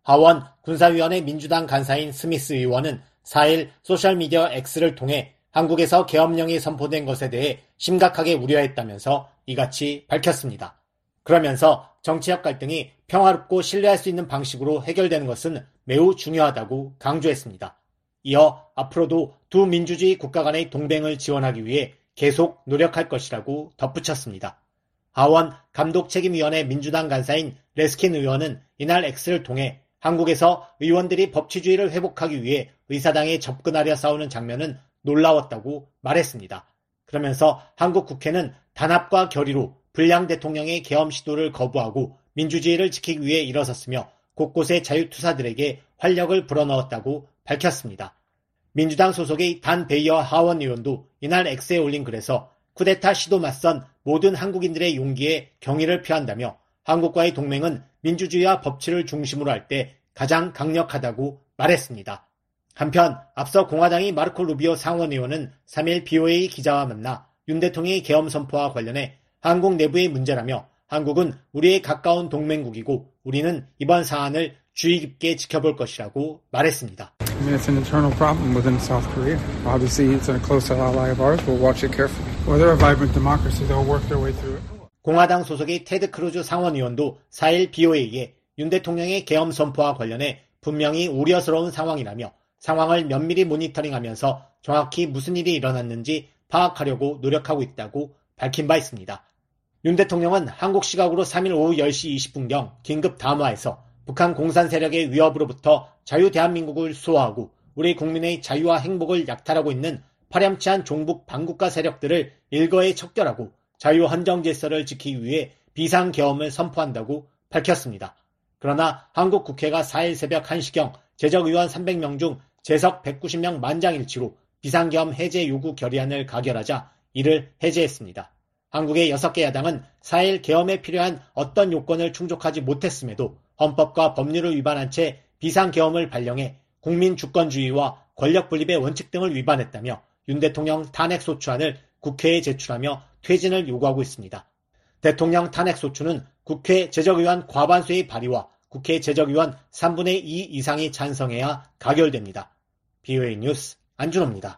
하원 군사위원회 민주당 간사인 스미스 의원은 사일 소셜미디어 X를 통해 한국에서 계엄령이 선포된 것에 대해 심각하게 우려했다면서 이같이 밝혔습니다. 그러면서 정치적 갈등이 평화롭고 신뢰할 수 있는 방식으로 해결되는 것은 매우 중요하다고 강조했습니다. 이어 앞으로도 두 민주주의 국가 간의 동맹을 지원하기 위해 계속 노력할 것이라고 덧붙였습니다. 하원 감독책임위원회 민주당 간사인 레스킨 의원은 이날 X를 통해 한국에서 의원들이 법치주의를 회복하기 위해 의사당에 접근하려 싸우는 장면은 놀라웠다고 말했습니다. 그러면서 한국 국회는 단합과 결의로 불량 대통령의 계엄 시도를 거부하고 민주주의를 지키기 위해 일어섰으며 곳곳의 자유투사들에게 활력을 불어넣었다고 밝혔습니다. 민주당 소속의 단 베이어 하원 의원도 이날 X에 올린 글에서 쿠데타 시도 맞선 모든 한국인들의 용기에 경의를 표한다며 한국과의 동맹은 민주주의와 법치를 중심으로 할 때 가장 강력하다고 말했습니다. 한편 앞서 공화당의 마르코 루비오 상원 의원은 삼일 비오에이 기자와 만나 윤 대통령의 계엄 선포와 관련해 한국 내부의 문제라며 한국은 우리의 가까운 동맹국이고 우리는 이번 사안을 주의 깊게 지켜볼 것이라고 말했습니다. I mean, it's an internal problem within South Korea. Obviously, it's a close ally of ours. We'll watch it carefully. Well, they're a vibrant democracy. They'll work their way through it. 공화당 소속의 테드 크루즈 상원 의원도 사일 비오에이에 윤 대통령의 계엄 선포와 관련해 분명히 우려스러운 상황이라며 상황을 면밀히 모니터링하면서 정확히 무슨 일이 일어났는지 파악하려고 노력하고 있다고 밝힌 바 있습니다. 윤 대통령은 한국 시각으로 삼일 오후 열 시 이십 분경 긴급 담화에서 북한 공산 세력의 위협으로부터 자유 대한민국을 수호하고 우리 국민의 자유와 행복을 약탈하고 있는 파렴치한 종북 반국가 세력들을 일거에 척결하고 자유 헌정 질서를 지키기 위해 비상계엄을 선포한다고 밝혔습니다. 그러나 한국 국회가 사일 새벽 한 시경 제적의원 삼백 명 중 재석 백구십 명 만장일치로 비상계엄 해제 요구 결의안을 가결하자 이를 해제했습니다. 한국의 여섯 개 야당은 사일 계엄에 필요한 어떤 요건을 충족하지 못했음에도 헌법과 법률을 위반한 채 비상계엄을 발령해 국민 주권주의와 권력분립의 원칙 등을 위반했다며 윤 대통령 탄핵소추안을 국회에 제출하며 퇴진을 요구하고 있습니다. 대통령 탄핵소추는 국회 제적의원 과반수의 발의와 국회 제적의원 삼분의 이 이상이 찬성해야 가결됩니다. 비오에이 뉴스 안준호입니다.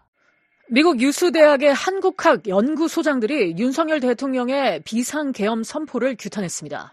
미국 유수대학의 한국학 연구소장들이 윤석열 대통령의 비상계엄 선포를 규탄했습니다.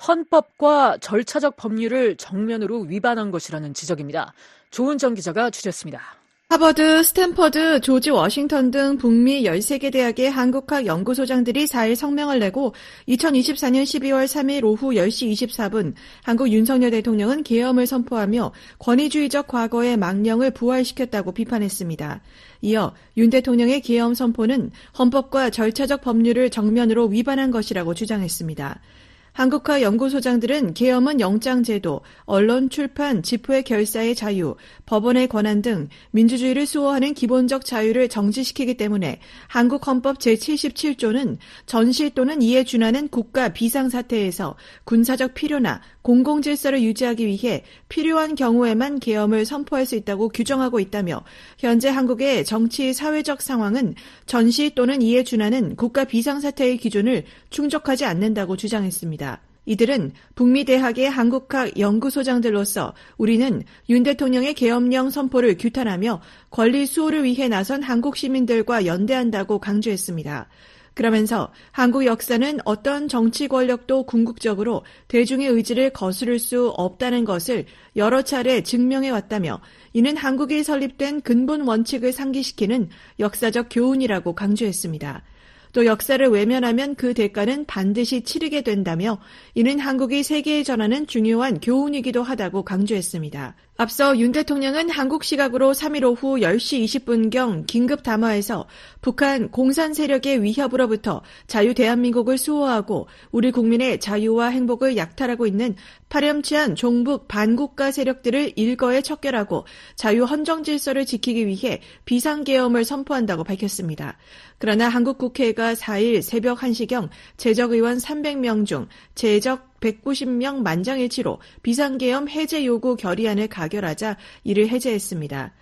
헌법과 절차적 법률을 정면으로 위반한 것이라는 지적입니다. 조은정 기자가 추렸습니다. 하버드, 스탠퍼드, 조지 워싱턴 등 북미 열세 개 대학의 한국학 연구소장들이 사일 성명을 내고 이천이십사년 십이월 삼일 오후 열 시 이십사 분 한국 윤석열 대통령은 계엄을 선포하며 권위주의적 과거의 망령을 부활시켰다고 비판했습니다. 이어 윤 대통령의 계엄 선포는 헌법과 절차적 법률을 정면으로 위반한 것이라고 주장했습니다. 한국학 연구소장들은 계엄은 영장제도, 언론, 출판, 집회 결사의 자유, 법원의 권한 등 민주주의를 수호하는 기본적 자유를 정지시키기 때문에 한국 헌법 제칠십칠 조는 전시 또는 이에 준하는 국가 비상사태에서 군사적 필요나 공공질서를 유지하기 위해 필요한 경우에만 계엄을 선포할 수 있다고 규정하고 있다며 현재 한국의 정치 사회적 상황은 전시 또는 이에 준하는 국가 비상사태의 기준을 충족하지 않는다고 주장했습니다. 이들은 북미 대학의 한국학 연구소장들로서 우리는 윤 대통령의 계엄령 선포를 규탄하며 권리 수호를 위해 나선 한국 시민들과 연대한다고 강조했습니다. 그러면서 한국 역사는 어떤 정치 권력도 궁극적으로 대중의 의지를 거스를 수 없다는 것을 여러 차례 증명해왔다며 이는 한국이 설립된 근본 원칙을 상기시키는 역사적 교훈이라고 강조했습니다. 또 역사를 외면하면 그 대가는 반드시 치르게 된다며 이는 한국이 세계에 전하는 중요한 교훈이기도 하다고 강조했습니다. 앞서 윤 대통령은 한국 시각으로 삼일 오후 열 시 이십 분경 긴급 담화에서 북한 공산 세력의 위협으로부터 자유 대한민국을 수호하고 우리 국민의 자유와 행복을 약탈하고 있는 파렴치한 종북 반국가 세력들을 일거에 척결하고 자유 헌정 질서를 지키기 위해 비상계엄을 선포한다고 밝혔습니다. 그러나 한국 국회가 사일 새벽 한 시경 제적 의원 삼백 명 중 제적 백구십 명 만장일치로 비상계엄 해제 요구 결의안을 가결하자 이를 해제했습니다.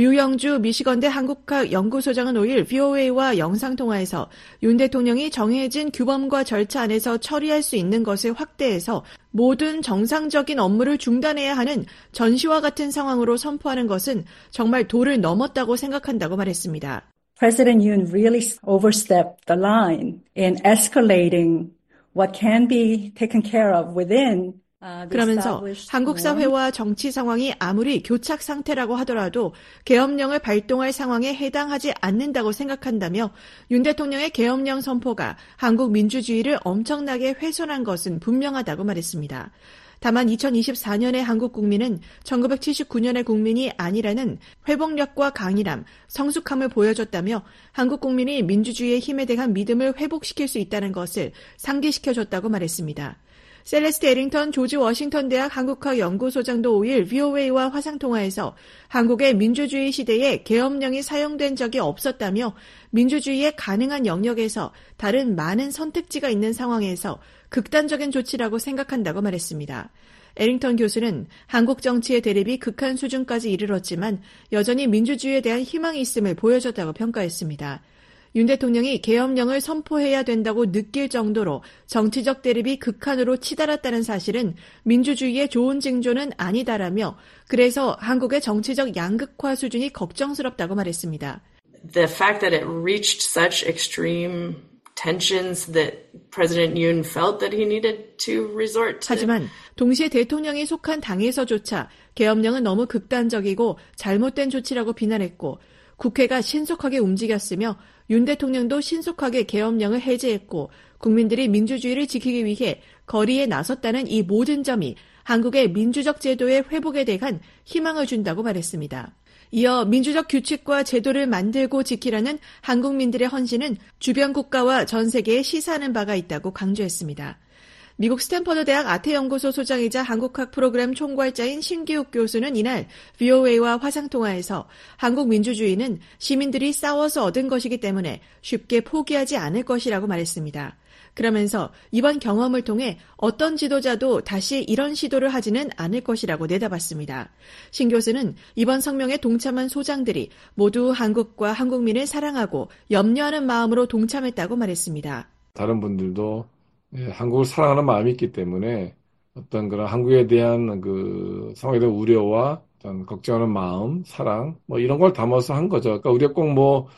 류영주 미시건대 한국학 연구소장은 오일 브이오에이와 영상통화에서 윤 대통령이 정해진 규범과 절차 안에서 처리할 수 있는 것을 확대해서 모든 정상적인 업무를 중단해야 하는 전시와 같은 상황으로 선포하는 것은 정말 도를 넘었다고 생각한다고 말했습니다. President Yoon really overstepped the line in escalating what can be taken care of within 그러면서 한국 사회와 정치 상황이 아무리 교착 상태라고 하더라도 계엄령을 발동할 상황에 해당하지 않는다고 생각한다며 윤 대통령의 계엄령 선포가 한국 민주주의를 엄청나게 훼손한 것은 분명하다고 말했습니다. 다만 이천이십사 년의 한국 국민은 천구백칠십구 년의 국민이 아니라는 회복력과 강인함, 성숙함을 보여줬다며 한국 국민이 민주주의의 힘에 대한 믿음을 회복시킬 수 있다는 것을 상기시켜줬다고 말했습니다. 셀레스트 에링턴 조지 워싱턴 대학 한국학 연구소장도 오일 브이오에이와 화상통화에서 한국의 민주주의 시대에 계엄령이 사용된 적이 없었다며 민주주의의 가능한 영역에서 다른 많은 선택지가 있는 상황에서 극단적인 조치라고 생각한다고 말했습니다. 에링턴 교수는 한국 정치의 대립이 극한 수준까지 이르렀지만 여전히 민주주의에 대한 희망이 있음을 보여줬다고 평가했습니다. 윤 대통령이 계엄령을 선포해야 된다고 느낄 정도로 정치적 대립이 극한으로 치달았다는 사실은 민주주의의 좋은 징조는 아니다라며 그래서 한국의 정치적 양극화 수준이 걱정스럽다고 말했습니다. The fact that it reached such extreme tensions that President Yoon felt that he needed to resort to. 하지만 동시에 대통령이 속한 당에서조차 계엄령은 너무 극단적이고 잘못된 조치라고 비난했고 국회가 신속하게 움직였으며 윤 대통령도 신속하게 계엄령을 해제했고 국민들이 민주주의를 지키기 위해 거리에 나섰다는 이 모든 점이 한국의 민주적 제도의 회복에 대한 희망을 준다고 말했습니다. 이어 민주적 규칙과 제도를 만들고 지키라는 한국민들의 헌신은 주변 국가와 전 세계에 시사하는 바가 있다고 강조했습니다. 미국 스탠퍼드 대학 아태연구소 소장이자 한국학 프로그램 총괄자인 신기욱 교수는 이날 브이오에이와 화상통화에서 한국 민주주의는 시민들이 싸워서 얻은 것이기 때문에 쉽게 포기하지 않을 것이라고 말했습니다. 그러면서 이번 경험을 통해 어떤 지도자도 다시 이런 시도를 하지는 않을 것이라고 내다봤습니다. 신 교수는 이번 성명에 동참한 소장들이 모두 한국과 한국민을 사랑하고 염려하는 마음으로 동참했다고 말했습니다. 다른 분들도 예, 한국을 사랑하는 마음이 있기 때문에 어떤 그런 한국에 대한 그 상황에 대한 우려와 어떤 걱정하는 마음, 사랑 뭐 이런 걸 담아서 한 거죠. 그러니까 우리가 꼭 뭐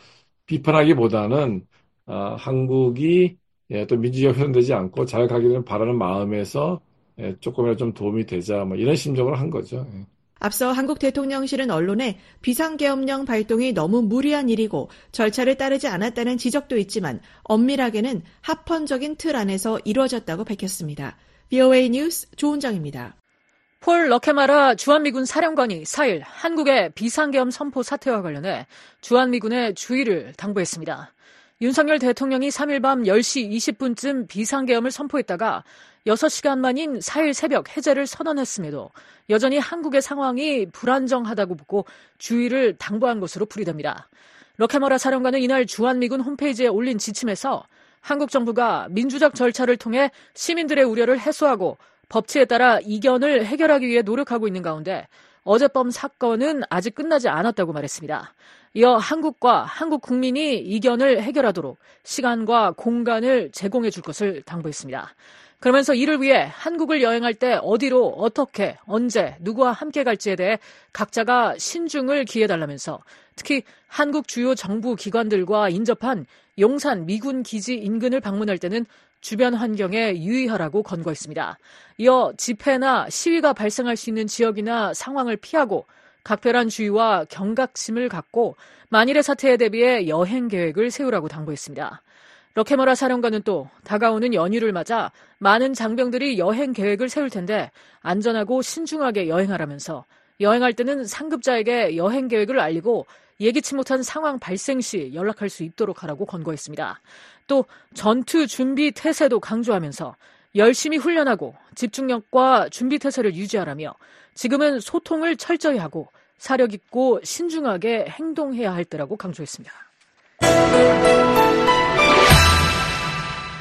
비판하기보다는 아, 한국이 예, 또 민주주의가 훼손되지 않고 잘 가기를 바라는 마음에서 예, 조금이라도 좀 도움이 되자 뭐 이런 심정으로 한 거죠. 예. 앞서 한국 대통령실은 언론에 비상계엄령 발동이 너무 무리한 일이고 절차를 따르지 않았다는 지적도 있지만 엄밀하게는 합헌적인 틀 안에서 이루어졌다고 밝혔습니다. 브이오에이 뉴스 조은정입니다. 폴 러케마라 주한미군 사령관이 사일 한국의 비상계엄 선포 사태와 관련해 주한미군의 주의를 당부했습니다. 윤석열 대통령이 삼일 밤 열 시 이십 분쯤 비상계엄을 선포했다가 여섯 시간 만인 사일 새벽 해제를 선언했음에도 여전히 한국의 상황이 불안정하다고 보고 주의를 당부한 것으로 풀이됩니다. 러케머라 사령관은 이날 주한미군 홈페이지에 올린 지침에서 한국 정부가 민주적 절차를 통해 시민들의 우려를 해소하고 법치에 따라 이견을 해결하기 위해 노력하고 있는 가운데 어젯밤 사건은 아직 끝나지 않았다고 말했습니다. 이어 한국과 한국 국민이 이견을 해결하도록 시간과 공간을 제공해 줄 것을 당부했습니다. 그러면서 이를 위해 한국을 여행할 때 어디로 어떻게 언제 누구와 함께 갈지에 대해 각자가 신중을 기해달라면서 특히 한국 주요 정부 기관들과 인접한 용산 미군 기지 인근을 방문할 때는 주변 환경에 유의하라고 권고했습니다. 이어 집회나 시위가 발생할 수 있는 지역이나 상황을 피하고 각별한 주의와 경각심을 갖고 만일의 사태에 대비해 여행 계획을 세우라고 당부했습니다. 러케머라 사령관은 또 다가오는 연휴를 맞아 많은 장병들이 여행 계획을 세울 텐데 안전하고 신중하게 여행하라면서 여행할 때는 상급자에게 여행 계획을 알리고 예기치 못한 상황 발생 시 연락할 수 있도록 하라고 권고했습니다. 또 전투 준비 태세도 강조하면서 열심히 훈련하고 집중력과 준비 태세를 유지하라며 지금은 소통을 철저히 하고 사력 있고 신중하게 행동해야 할 때라고 강조했습니다.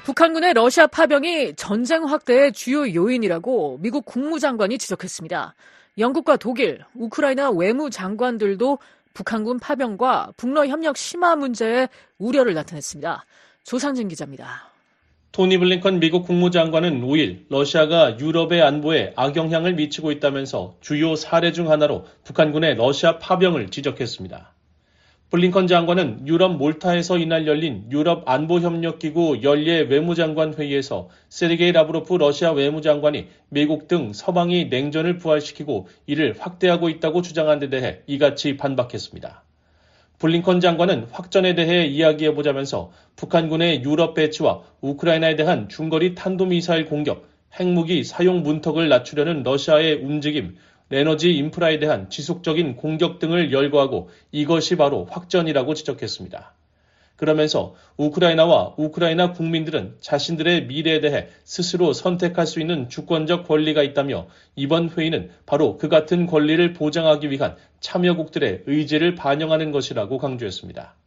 북한군의 러시아 파병이 전쟁 확대의 주요 요인이라고 미국 국무장관이 지적했습니다. 영국과 독일, 우크라이나 외무장관들도 북한군 파병과 북러 협력 심화 문제에 우려를 나타냈습니다. 조상진 기자입니다. 토니 블링컨 미국 국무장관은 오일 러시아가 유럽의 안보에 악영향을 미치고 있다면서 주요 사례 중 하나로 북한군의 러시아 파병을 지적했습니다. 블링컨 장관은 유럽 몰타에서 이날 열린 유럽 안보협력기구 연례 외무장관 회의에서 세르게이 라브로프 러시아 외무장관이 미국 등 서방이 냉전을 부활시키고 이를 확대하고 있다고 주장한 데 대해 이같이 반박했습니다. 블링컨 장관은 확전에 대해 이야기해보자면서 북한군의 유럽 배치와 우크라이나에 대한 중거리 탄도미사일 공격, 핵무기 사용 문턱을 낮추려는 러시아의 움직임, 에너지 인프라에 대한 지속적인 공격 등을 열거하고 이것이 바로 확전이라고 지적했습니다. 그러면서 우크라이나와 우크라이나 국민들은 자신들의 미래에 대해 스스로 선택할 수 있는 주권적 권리가 있다며 이번 회의는 바로 그 같은 권리를 보장하기 위한 참여국들의 의지를 반영하는 것이라고 강조했습니다.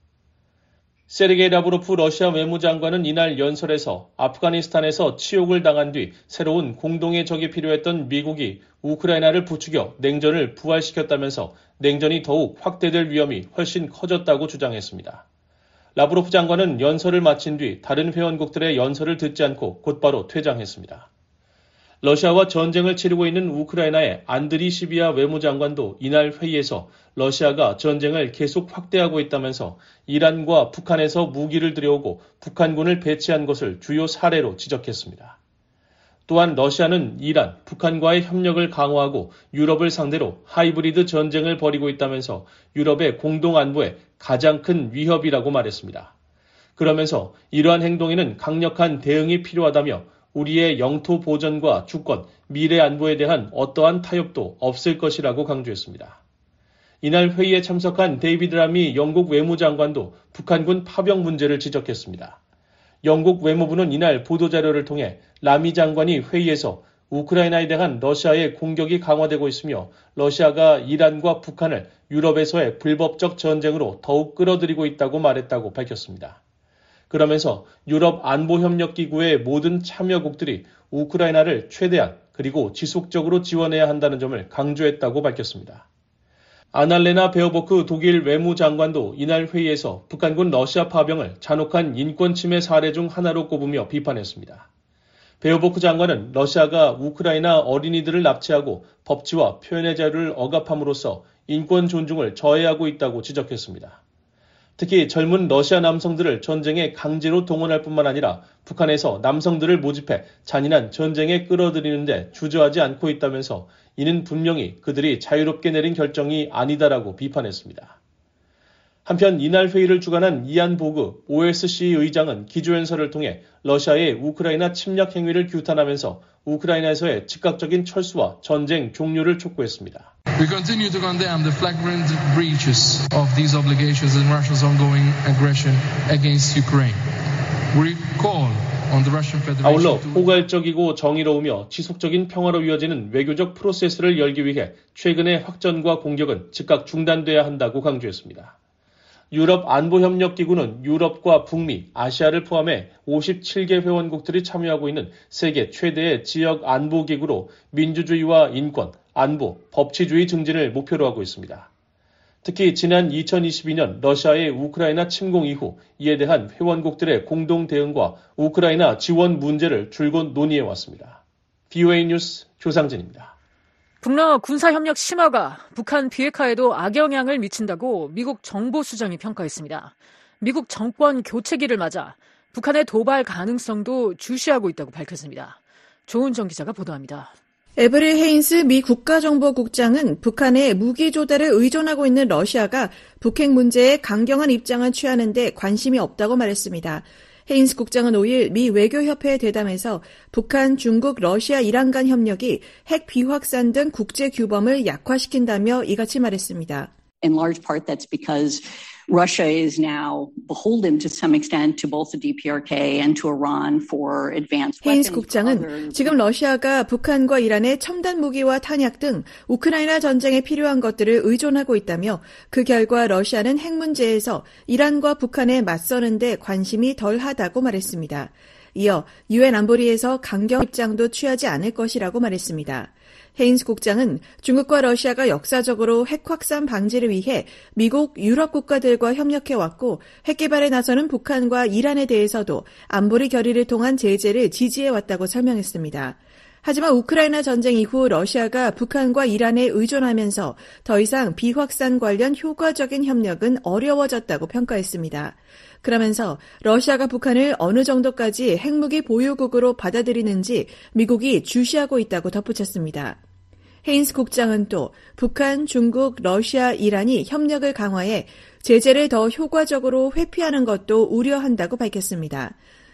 세르게이 라브로프 러시아 외무장관은 이날 연설에서 아프가니스탄에서 치욕을 당한 뒤 새로운 공동의 적이 필요했던 미국이 우크라이나를 부추겨 냉전을 부활시켰다면서 냉전이 더욱 확대될 위험이 훨씬 커졌다고 주장했습니다. 라브로프 장관은 연설을 마친 뒤 다른 회원국들의 연설을 듣지 않고 곧바로 퇴장했습니다. 러시아와 전쟁을 치르고 있는 우크라이나의 안드리 시비아 외무장관도 이날 회의에서 러시아가 전쟁을 계속 확대하고 있다면서 이란과 북한에서 무기를 들여오고 북한군을 배치한 것을 주요 사례로 지적했습니다. 또한 러시아는 이란, 북한과의 협력을 강화하고 유럽을 상대로 하이브리드 전쟁을 벌이고 있다면서 유럽의 공동 안보에 가장 큰 위협이라고 말했습니다. 그러면서 이러한 행동에는 강력한 대응이 필요하다며 우리의 영토 보전과 주권, 미래 안보에 대한 어떠한 타협도 없을 것이라고 강조했습니다. 이날 회의에 참석한 데이비드 라미 영국 외무장관도 북한군 파병 문제를 지적했습니다. 영국 외무부는 이날 보도자료를 통해 라미 장관이 회의에서 우크라이나에 대한 러시아의 공격이 강화되고 있으며 러시아가 이란과 북한을 유럽에서의 불법적 전쟁으로 더욱 끌어들이고 있다고 말했다고 밝혔습니다. 그러면서 유럽 안보협력기구의 모든 참여국들이 우크라이나를 최대한 그리고 지속적으로 지원해야 한다는 점을 강조했다고 밝혔습니다. 아날레나 베어보크 독일 외무장관도 이날 회의에서 북한군 러시아 파병을 잔혹한 인권 침해 사례 중 하나로 꼽으며 비판했습니다. 베어보크 장관은 러시아가 우크라이나 어린이들을 납치하고 법치와 표현의 자유를 억압함으로써 인권 존중을 저해하고 있다고 지적했습니다. 특히 젊은 러시아 남성들을 전쟁에 강제로 동원할 뿐만 아니라 북한에서 남성들을 모집해 잔인한 전쟁에 끌어들이는데 주저하지 않고 있다면서 이는 분명히 그들이 자유롭게 내린 결정이 아니다라고 비판했습니다. 한편 이날 회의를 주관한 이안 보그 오에스씨 의장은 기조연설을 통해 러시아의 우크라이나 침략 행위를 규탄하면서 우크라이나에서의 즉각적인 철수와 전쟁 종료를 촉구했습니다. We continue to condemn the flagrant breaches of these obligations in Russia's ongoing aggression against Ukraine. We call on the Russian Federation. 아울러 포괄적이고 정의로우며 지속적인 평화로 이어지는 외교적 프로세스를 열기 위해 최근의 확전과 공격은 즉각 중단돼야 한다고 강조했습니다. 유럽 안보협력기구는 유럽과 북미, 아시아를 포함해 오십칠 개 회원국들이 참여하고 있는 세계 최대의 지역 안보기구로 민주주의와 인권, 안보, 법치주의 증진을 목표로 하고 있습니다. 특히 지난 이천이십이 년 러시아의 우크라이나 침공 이후 이에 대한 회원국들의 공동 대응과 우크라이나 지원 문제를 줄곧 논의해왔습니다. 브이오에이 뉴스 조상진입니다. 북러 군사협력 심화가 북한 비핵화에도 악영향을 미친다고 미국 정보수장이 평가했습니다. 미국 정권 교체기를 맞아 북한의 도발 가능성도 주시하고 있다고 밝혔습니다. 조은정 기자가 보도합니다. 에브리 헤인스 미 국가정보국장은 북한의 무기 조달을 의존하고 있는 러시아가 북핵 문제에 강경한 입장을 취하는 데 관심이 없다고 말했습니다. 헤인스 국장은 오일 미 외교협회에 대담해서 북한, 중국, 러시아, 이란 간 협력이 핵 비확산 등 국제 규범을 약화시킨다며 이같이 말했습니다. In large part that's because Russia is now beholden to some extent to both the 디피아르케이 and to Iran for advanced weapons. 헤인스 국장은 지금 러시아가 북한과 이란의 첨단 무기와 탄약 등 우크라이나 전쟁에 필요한 것들을 의존하고 있다며 그 결과 러시아는 핵 문제에서 이란과 북한에 맞서는 데 관심이 덜하다고 말했습니다. 이어 유엔 안보리에서 강경 입장도 취하지 않을 것이라고 말했습니다. 헤인스 국장은 중국과 러시아가 역사적으로 핵 확산 방지를 위해 미국, 유럽 국가들과 협력해왔고 핵 개발에 나서는 북한과 이란에 대해서도 안보리 결의를 통한 제재를 지지해왔다고 설명했습니다. 하지만 우크라이나 전쟁 이후 러시아가 북한과 이란에 의존하면서 더 이상 비확산 관련 효과적인 협력은 어려워졌다고 평가했습니다. 그러면서 러시아가 북한을 어느 정도까지 핵무기 보유국으로 받아들이는지 미국이 주시하고 있다고 덧붙였습니다. 헤인스 국장은 또 북한, 중국, 러시아, 이란이 협력을 강화해 제재를 더 효과적으로 회피하는 것도 우려한다고 밝혔습니다.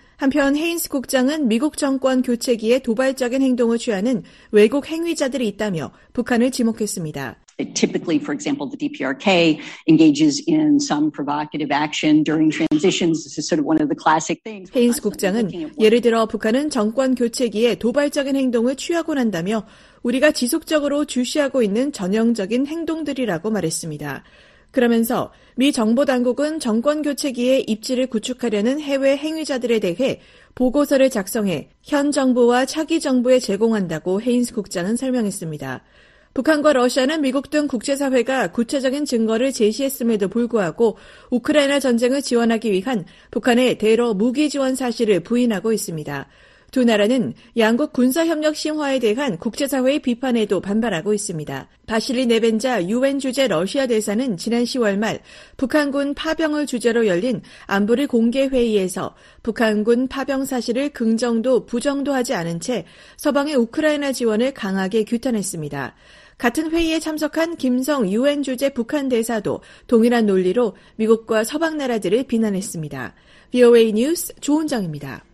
한편 헤인스 국장은 미국 정권 교체기에 도발적인 행동을 취하는 외국 행위자들이 있다며 북한을 지목했습니다. Typically, for example, the D P R K engages in some provocative action during transitions. This is sort of one of the classic things. 헤인스 국장은 예를 들어 북한은 정권 교체기에 도발적인 행동을 취하고 난다며 우리가 지속적으로 주시하고 있는 전형적인 행동들이라고 말했습니다. 그러면서 미 정보당국은 정권 교체기에 입지를 구축하려는 해외 행위자들에 대해 보고서를 작성해 현 정부와 차기 정부에 제공한다고 헤인스 국장은 설명했습니다. 북한과 러시아는 미국 등 국제사회가 구체적인 증거를 제시했음에도 불구하고 우크라이나 전쟁을 지원하기 위한 북한의 대러 무기 지원 사실을 부인하고 있습니다. 두 나라는 양국 군사협력 심화에 대한 국제사회의 비판에도 반발하고 있습니다. 바실리 네벤자 유엔 주재 러시아 대사는 지난 시월 말 북한군 파병을 주제로 열린 안보리 공개회의에서 북한군 파병 사실을 긍정도 부정도 하지 않은 채 서방의 우크라이나 지원을 강하게 규탄했습니다. 같은 회의에 참석한 김성 유엔 주재 북한 대사도 동일한 논리로 미국과 서방 나라들을 비난했습니다. 브이오에이 뉴스 조은정입니다.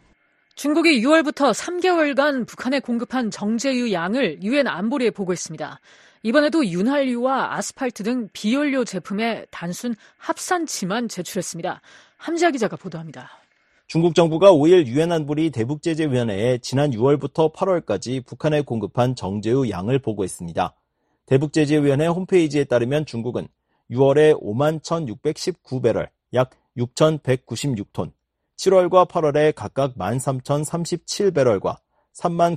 중국이 유월부터 삼 개월간 북한에 공급한 정제유 양을 유엔 안보리에 보고했습니다. 이번에도 윤활유와 아스팔트 등 비연료 제품의 단순 합산치만 제출했습니다. 함지아 기자가 보도합니다. 중국 정부가 오일 유엔 안보리 대북제재위원회에 지난 유월부터 팔월까지 북한에 공급한 정제유 양을 보고했습니다. 대북제재위원회 홈페이지에 따르면 중국은 유월에 오만 천육백십구 배럴, 약 육천백구십육 톤, 칠월과 팔월에 각각 만 삼천삼십칠 배럴과 삼만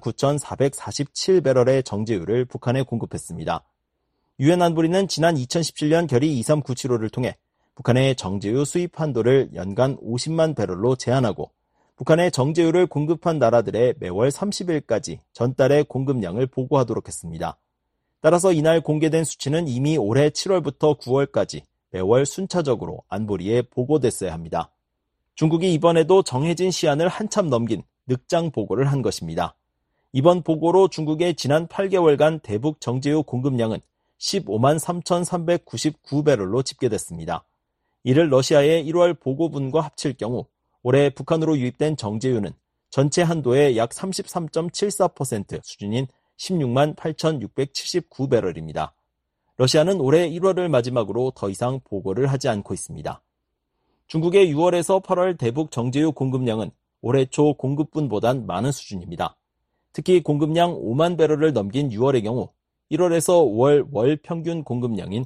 구천사백사십칠 배럴의 정제유를 북한에 공급했습니다. 유엔 안보리는 지난 이천십칠 년 결의 이삼구칠오를 통해 북한의 정제유 수입 한도를 연간 오십만 배럴로 제한하고 북한의 정제유를 공급한 나라들의 매월 삼십 일까지 전달의 공급량을 보고하도록 했습니다. 따라서 이날 공개된 수치는 이미 올해 칠월부터 구월까지 매월 순차적으로 안보리에 보고됐어야 합니다. 중국이 이번에도 정해진 시한을 한참 넘긴 늑장 보고를 한 것입니다. 이번 보고로 중국의 지난 팔 개월간 대북 정제유 공급량은 십오만 삼천삼백구십구 배럴로 집계됐습니다. 이를 러시아의 일월 보고분과 합칠 경우 올해 북한으로 유입된 정제유는 전체 한도의 약 삼십삼 점 칠사 퍼센트 수준인 십육만 팔천육백칠십구 배럴입니다. 러시아는 올해 일월을 마지막으로 더 이상 보고를 하지 않고 있습니다. 중국의 유월에서 팔월 대북 정제유 공급량은 올해 초 공급분보단 많은 수준입니다. 특히 공급량 오만 배럴을 넘긴 유월의 경우 일월에서 오월 월 평균 공급량인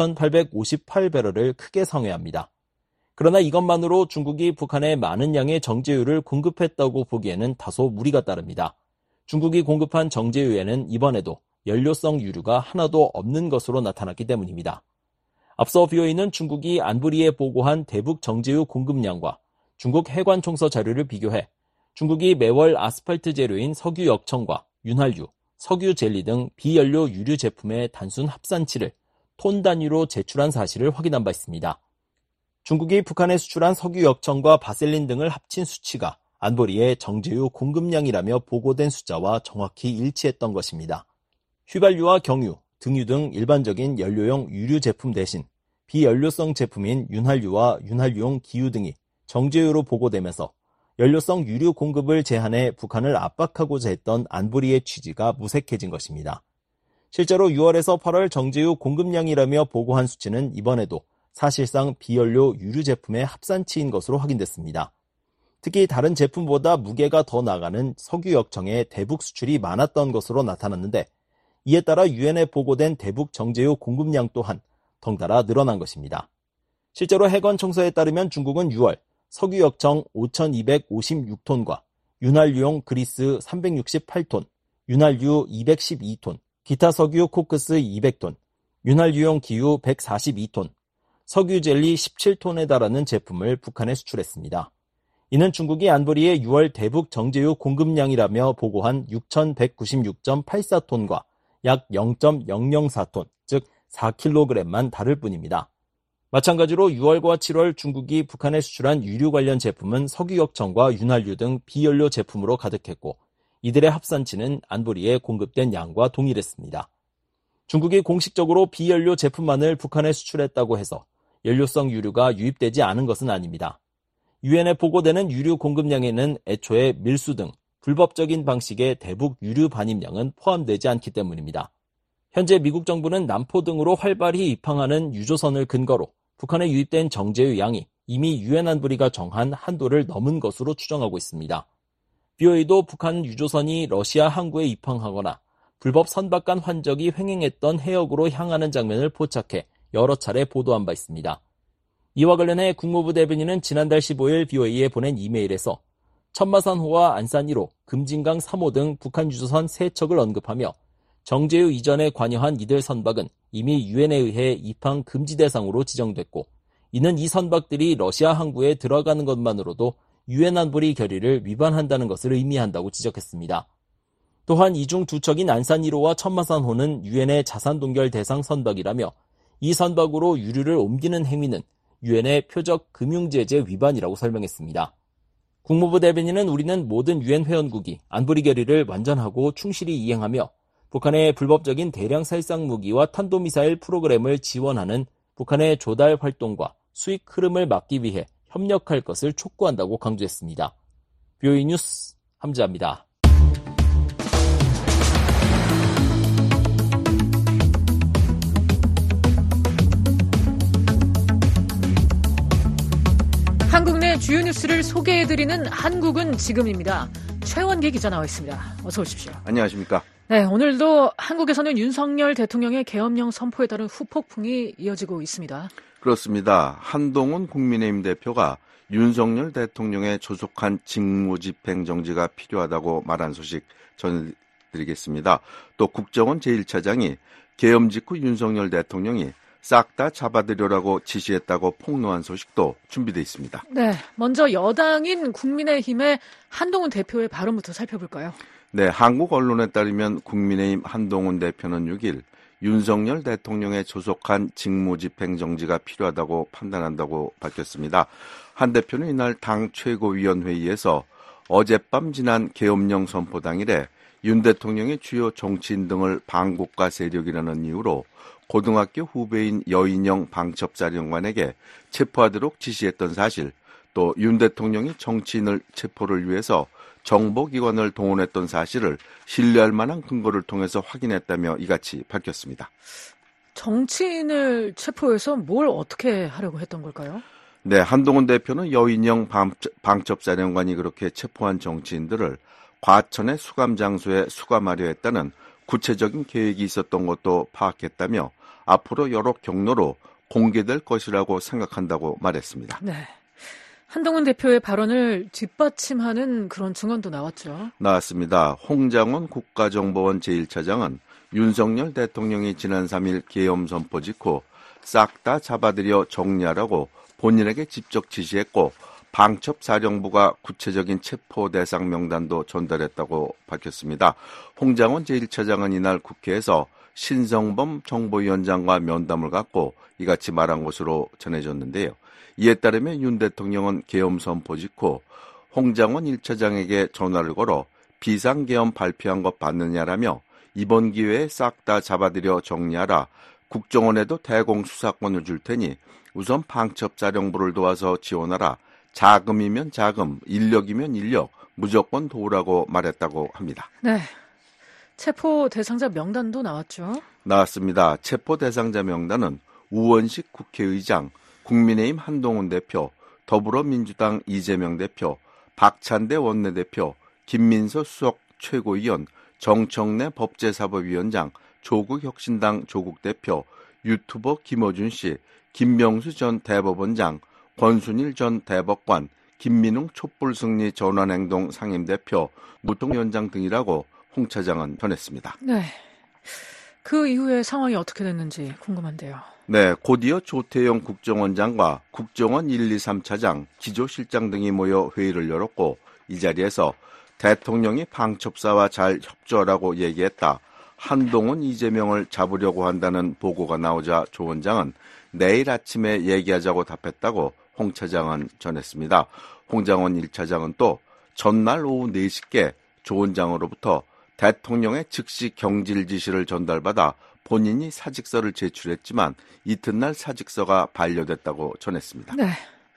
구천팔백오십팔 배럴을 크게 상회합니다. 그러나 이것만으로 중국이 북한에 많은 양의 정제유를 공급했다고 보기에는 다소 무리가 따릅니다. 중국이 공급한 정제유에는 이번에도 연료성 유류가 하나도 없는 것으로 나타났기 때문입니다. 앞서 브이오에이는 중국이 안보리에 보고한 대북 정제유 공급량과 중국 해관총서 자료를 비교해 중국이 매월 아스팔트 재료인 석유 역청과 윤활유, 석유 젤리 등 비연료 유류 제품의 단순 합산치를 톤 단위로 제출한 사실을 확인한 바 있습니다. 중국이 북한에 수출한 석유 역청과 바셀린 등을 합친 수치가 안보리의 정제유 공급량이라며 보고된 숫자와 정확히 일치했던 것입니다. 휘발유와 경유, 등유 등 일반적인 연료용 유류 제품 대신 비연료성 제품인 윤활유와 윤활유용 기유 등이 정제유로 보고되면서 연료성 유류 공급을 제한해 북한을 압박하고자 했던 안보리의 취지가 무색해진 것입니다. 실제로 유월에서 팔월 정제유 공급량이라며 보고한 수치는 이번에도 사실상 비연료 유류 제품의 합산치인 것으로 확인됐습니다. 특히 다른 제품보다 무게가 더 나가는 석유 역청의 대북 수출이 많았던 것으로 나타났는데 이에 따라 유엔에 보고된 대북 정제유 공급량 또한 덩달아 늘어난 것입니다. 실제로 해관총서에 따르면 중국은 유월 석유 역청 오천이백오십육 톤과 윤활유용 그리스 삼백육십팔 톤, 윤활유 이백십이 톤, 기타 석유 코크스 이백 톤, 윤활유용 기유 백사십이 톤, 석유 젤리 십칠 톤에 달하는 제품을 북한에 수출했습니다. 이는 중국이 안보리의 유월 대북 정제유 공급량이라며 보고한 육천백구십육 점 팔사 톤과 약 영 점 영영사 톤, 즉 사 킬로그램만 다를 뿐입니다. 마찬가지로 유월과 칠월 중국이 북한에 수출한 유류 관련 제품은 석유역청과 윤활유 등 비연료 제품으로 가득했고 이들의 합산치는 안보리에 공급된 양과 동일했습니다. 중국이 공식적으로 비연료 제품만을 북한에 수출했다고 해서 연료성 유류가 유입되지 않은 것은 아닙니다. 유엔에 보고되는 유류 공급량에는 애초에 밀수 등 불법적인 방식의 대북 유류 반입량은 포함되지 않기 때문입니다. 현재 미국 정부는 남포 등으로 활발히 입항하는 유조선을 근거로 북한에 유입된 정제유 양이 이미 유엔 안보리가 정한 한도를 넘은 것으로 추정하고 있습니다. 비오에이도 북한 유조선이 러시아 항구에 입항하거나 불법 선박간 환적이 횡행했던 해역으로 향하는 장면을 포착해 여러 차례 보도한 바 있습니다. 이와 관련해 국무부 대변인은 지난달 십오일 비오에이에 보낸 이메일에서 천마산호와 안산 일 호, 금진강 삼 호 등 북한 유조선 세 척을 언급하며 정제유 이전에 관여한 이들 선박은 이미 유엔에 의해 입항 금지 대상으로 지정됐고 이는 이 선박들이 러시아 항구에 들어가는 것만으로도 유엔 안보리 결의를 위반한다는 것을 의미한다고 지적했습니다. 또한 이 중 두 척인 안산 일 호와 천마산호는 유엔의 자산 동결 대상 선박이라며 이 선박으로 유류를 옮기는 행위는 유엔의 표적 금융제재 위반이라고 설명했습니다. 국무부 대변인은 우리는 모든 유엔 회원국이 안보리 결의를 완전하고 충실히 이행하며 북한의 불법적인 대량 살상 무기와 탄도미사일 프로그램을 지원하는 북한의 조달 활동과 수익 흐름을 막기 위해 협력할 것을 촉구한다고 강조했습니다. 비오에이 뉴스 함지아입니다. 한국 내 주요 뉴스를 소개해드리는 한국은 지금입니다. 최원기 기자 나와 있습니다. 어서 오십시오. 안녕하십니까. 네, 오늘도 한국에서는 윤석열 대통령의 계엄령 선포에 따른 후폭풍이 이어지고 있습니다. 그렇습니다. 한동훈 국민의힘 대표가 윤석열 대통령의 조속한 직무집행정지가 필요하다고 말한 소식 전해드리겠습니다. 또 국정원 제일 차장이 계엄 직후 윤석열 대통령이 싹 다 잡아들여라고 지시했다고 폭로한 소식도 준비되어 있습니다. 네, 먼저 여당인 국민의힘의 한동훈 대표의 발언부터 살펴볼까요? 네, 한국 언론에 따르면 국민의힘 한동훈 대표는 육일 윤석열 대통령의 조속한 직무집행정지가 필요하다고 판단한다고 밝혔습니다. 한 대표는 이날 당 최고위원회의에서 어젯밤 지난 계엄령 선포 당일에 윤 대통령이 주요 정치인 등을 반국가 세력이라는 이유로 고등학교 후배인 여인영 방첩사령관에게 체포하도록 지시했던 사실, 또 윤 대통령이 정치인을 체포를 위해서 정보기관을 동원했던 사실을 신뢰할 만한 근거를 통해서 확인했다며 이같이 밝혔습니다. 정치인을 체포해서 뭘 어떻게 하려고 했던 걸까요? 네, 한동훈 대표는 여인영 방첩사령관이 그렇게 체포한 정치인들을 과천의 수감 장소에 수감하려 했다는 구체적인 계획이 있었던 것도 파악했다며 앞으로 여러 경로로 공개될 것이라고 생각한다고 말했습니다. 네, 한동훈 대표의 발언을 뒷받침하는 그런 증언도 나왔죠. 나왔습니다. 홍장원 국가정보원 제일 차장은 윤석열 대통령이 지난 삼일 계엄 선포 직후 싹 다 잡아들여 정리하라고 본인에게 직접 지시했고 방첩사령부가 구체적인 체포 대상 명단도 전달했다고 밝혔습니다. 홍장원 제일 차장은 이날 국회에서 신성범 정보위원장과 면담을 갖고 이같이 말한 것으로 전해졌는데요. 이에 따르면 윤 대통령은 계엄 선포 직후 홍장원 일 차장에게 전화를 걸어 비상계엄 발표한 것 봤느냐라며 이번 기회에 싹 다 잡아들여 정리하라. 국정원에도 대공수사권을 줄 테니 우선 방첩사령부를 도와서 지원하라. 자금이면 자금, 인력이면 인력, 무조건 도우라고 말했다고 합니다. 네, 체포 대상자 명단도 나왔죠? 나왔습니다. 체포 대상자 명단은 우원식 국회의장, 국민의힘 한동훈 대표, 더불어민주당 이재명 대표, 박찬대 원내대표, 김민서 수석 최고위원, 정청래 법제사법위원장, 조국혁신당 조국 대표, 유튜버 김어준 씨, 김명수 전 대법원장, 권순일 전 대법관, 김민웅 촛불승리 전환행동 상임대표, 노통위원장 등이라고 홍 차장은 전했습니다. 네. 그 이후에 상황이 어떻게 됐는지 궁금한데요. 네, 곧이어 조태영 국정원장과 국정원 일, 이, 삼 차장, 기조실장 등이 모여 회의를 열었고 이 자리에서 대통령이 방첩사와 잘 협조하라고 얘기했다. 한동훈, 이재명을 잡으려고 한다는 보고가 나오자 조 원장은 내일 아침에 얘기하자고 답했다고 홍 차장은 전했습니다. 홍 장원 일 차장은 또 전날 오후 네 시께 조 원장으로부터 대통령의 즉시 경질 지시를 전달받아 본인이 사직서를 제출했지만 이튿날 사직서가 반려됐다고 전했습니다. 네.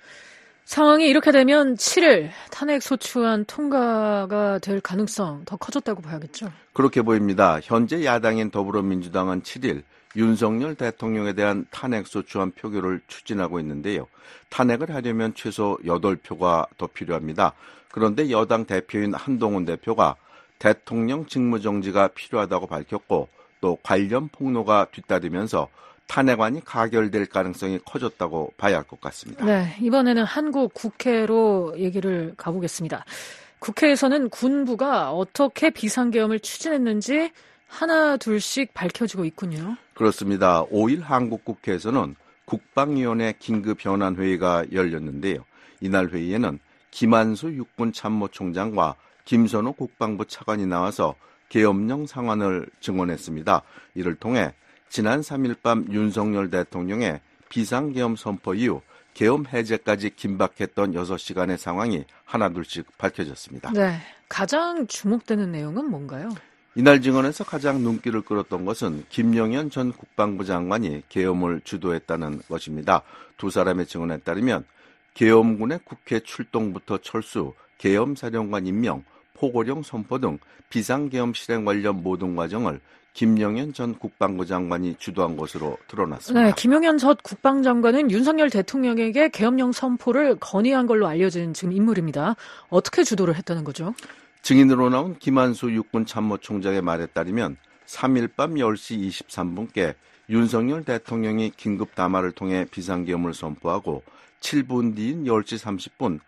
상황이 이렇게 되면 칠 일 탄핵소추안 통과가 될 가능성 더 커졌다고 봐야겠죠? 그렇게 보입니다. 현재 야당인 더불어민주당은 칠 일 윤석열 대통령에 대한 탄핵소추안 표결을 추진하고 있는데요. 탄핵을 하려면 최소 여덟 표가 더 필요합니다. 그런데 여당 대표인 한동훈 대표가 대통령 직무정지가 필요하다고 밝혔고 또 관련 폭로가 뒤따르면서 탄핵안이 가결될 가능성이 커졌다고 봐야 할 것 같습니다. 네, 이번에는 한국 국회로 얘기를 가보겠습니다. 국회에서는 군부가 어떻게 비상계엄을 추진했는지 하나 둘씩 밝혀지고 있군요. 그렇습니다. 오 일 한국 국회에서는 국방위원회 긴급현안회의가 열렸는데요. 이날 회의에는 김한수 육군 참모총장과 김선호 국방부 차관이 나와서 계엄령 상황을 증언했습니다. 이를 통해 지난 삼 일 밤 윤석열 대통령의 비상계엄 선포 이후 계엄 해제까지 긴박했던 여섯 시간의 상황이 하나둘씩 밝혀졌습니다. 네, 가장 주목되는 내용은 뭔가요? 이날 증언에서 가장 눈길을 끌었던 것은 김영현 전 국방부 장관이 계엄을 주도했다는 것입니다. 두 사람의 증언에 따르면 계엄군의 국회 출동부터 철수, 계엄사령관 임명, 포고령 선포 등 비상계엄 실행 관련 모든 과정을 김영현 전 국방부 장관이 주도한 것으로 드러났습니다. 네, 김영현 전 국방장관은 윤석열 대통령에게 계엄령 선포를 건의한 걸로 알려진 지금 인물입니다. 어떻게 주도를 했다는 거죠? 증인으로 나온 김한수 육군 참모총장의 말에 따르면 삼 일 밤 열 시 이십삼 분께 윤석열 대통령이 긴급 담화를 통해 비상계엄을 선포하고 칠 분 뒤인 열 시 삼십 분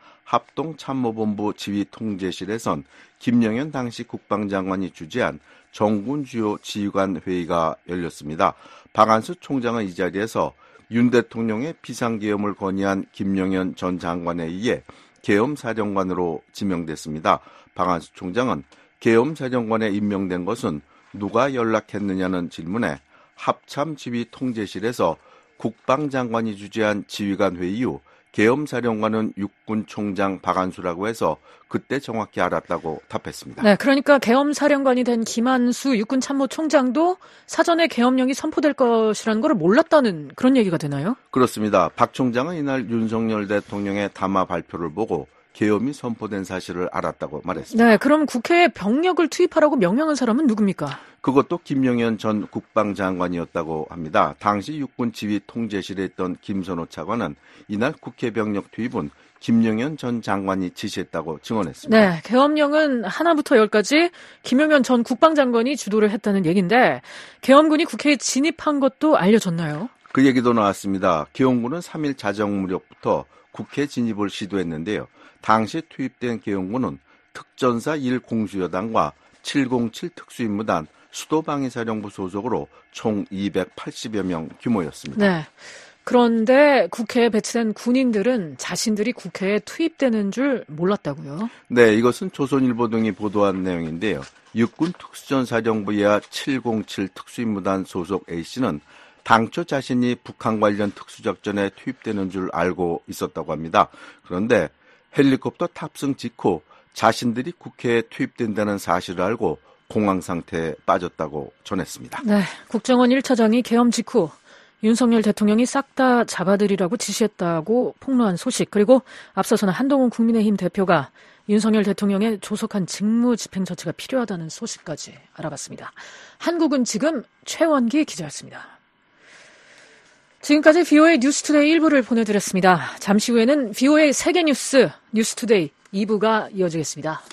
합동참모본부 지휘통제실에선 김영현 당시 국방장관이 주재한 정군 주요 지휘관 회의가 열렸습니다. 박한수 총장은 이 자리에서 윤 대통령의 비상계엄을 건의한 김영현 전 장관에 의해 계엄사령관으로 지명됐습니다. 박한수 총장은 계엄사령관에 임명된 것은 누가 연락했느냐는 질문에 합참지휘통제실에서 국방장관이 주재한 지휘관 회의 후 계엄사령관은 육군총장 박한수라고 해서 그때 정확히 알았다고 답했습니다. 네, 그러니까 계엄사령관이 된 김한수 육군참모총장도 사전에 계엄령이 선포될 것이라는 걸 몰랐다는 그런 얘기가 되나요? 그렇습니다. 박 총장은 이날 윤석열 대통령의 담화 발표를 보고 계엄이 선포된 사실을 알았다고 말했습니다. 네, 그럼 국회에 병력을 투입하라고 명령한 사람은 누굽니까? 그것도 김영현 전 국방장관이었다고 합니다. 당시 육군지휘통제실에 있던 김선호 차관은 이날 국회 병력 투입은 김영현 전 장관이 지시했다고 증언했습니다. 네, 계엄령은 하나부터 열까지 김영현 전 국방장관이 주도를 했다는 얘기인데 계엄군이 국회에 진입한 것도 알려졌나요? 그 얘기도 나왔습니다. 계엄군은 삼 일 자정 무렵부터 국회 진입을 시도했는데요. 당시 투입된 계엄군은 특전사 일 공수여단과 칠공칠 특수임무단, 수도방위사령부 소속으로 총 이백팔십여 명 규모였습니다. 네. 그런데 국회에 배치된 군인들은 자신들이 국회에 투입되는 줄 몰랐다고요? 네, 이것은 조선일보 등이 보도한 내용인데요. 육군 특수전사령부야 칠공칠 특수임무단 소속 A씨는 당초 자신이 북한 관련 특수작전에 투입되는 줄 알고 있었다고 합니다. 그런데 헬리콥터 탑승 직후 자신들이 국회에 투입된다는 사실을 알고 공황 상태에 빠졌다고 전했습니다. 네, 국정원 일 차장이 계엄 직후 윤석열 대통령이 싹 다 잡아들이라고 지시했다고 폭로한 소식, 그리고 앞서서는 한동훈 국민의힘 대표가 윤석열 대통령의 조속한 직무 집행 조치가 필요하다는 소식까지 알아봤습니다. 한국은 지금 최원기 기자였습니다. 지금까지 브이오에이 뉴스투데이 일 부를 보내드렸습니다. 잠시 후에는 브이오에이 세계뉴스 뉴스투데이 이 부가 이어지겠습니다.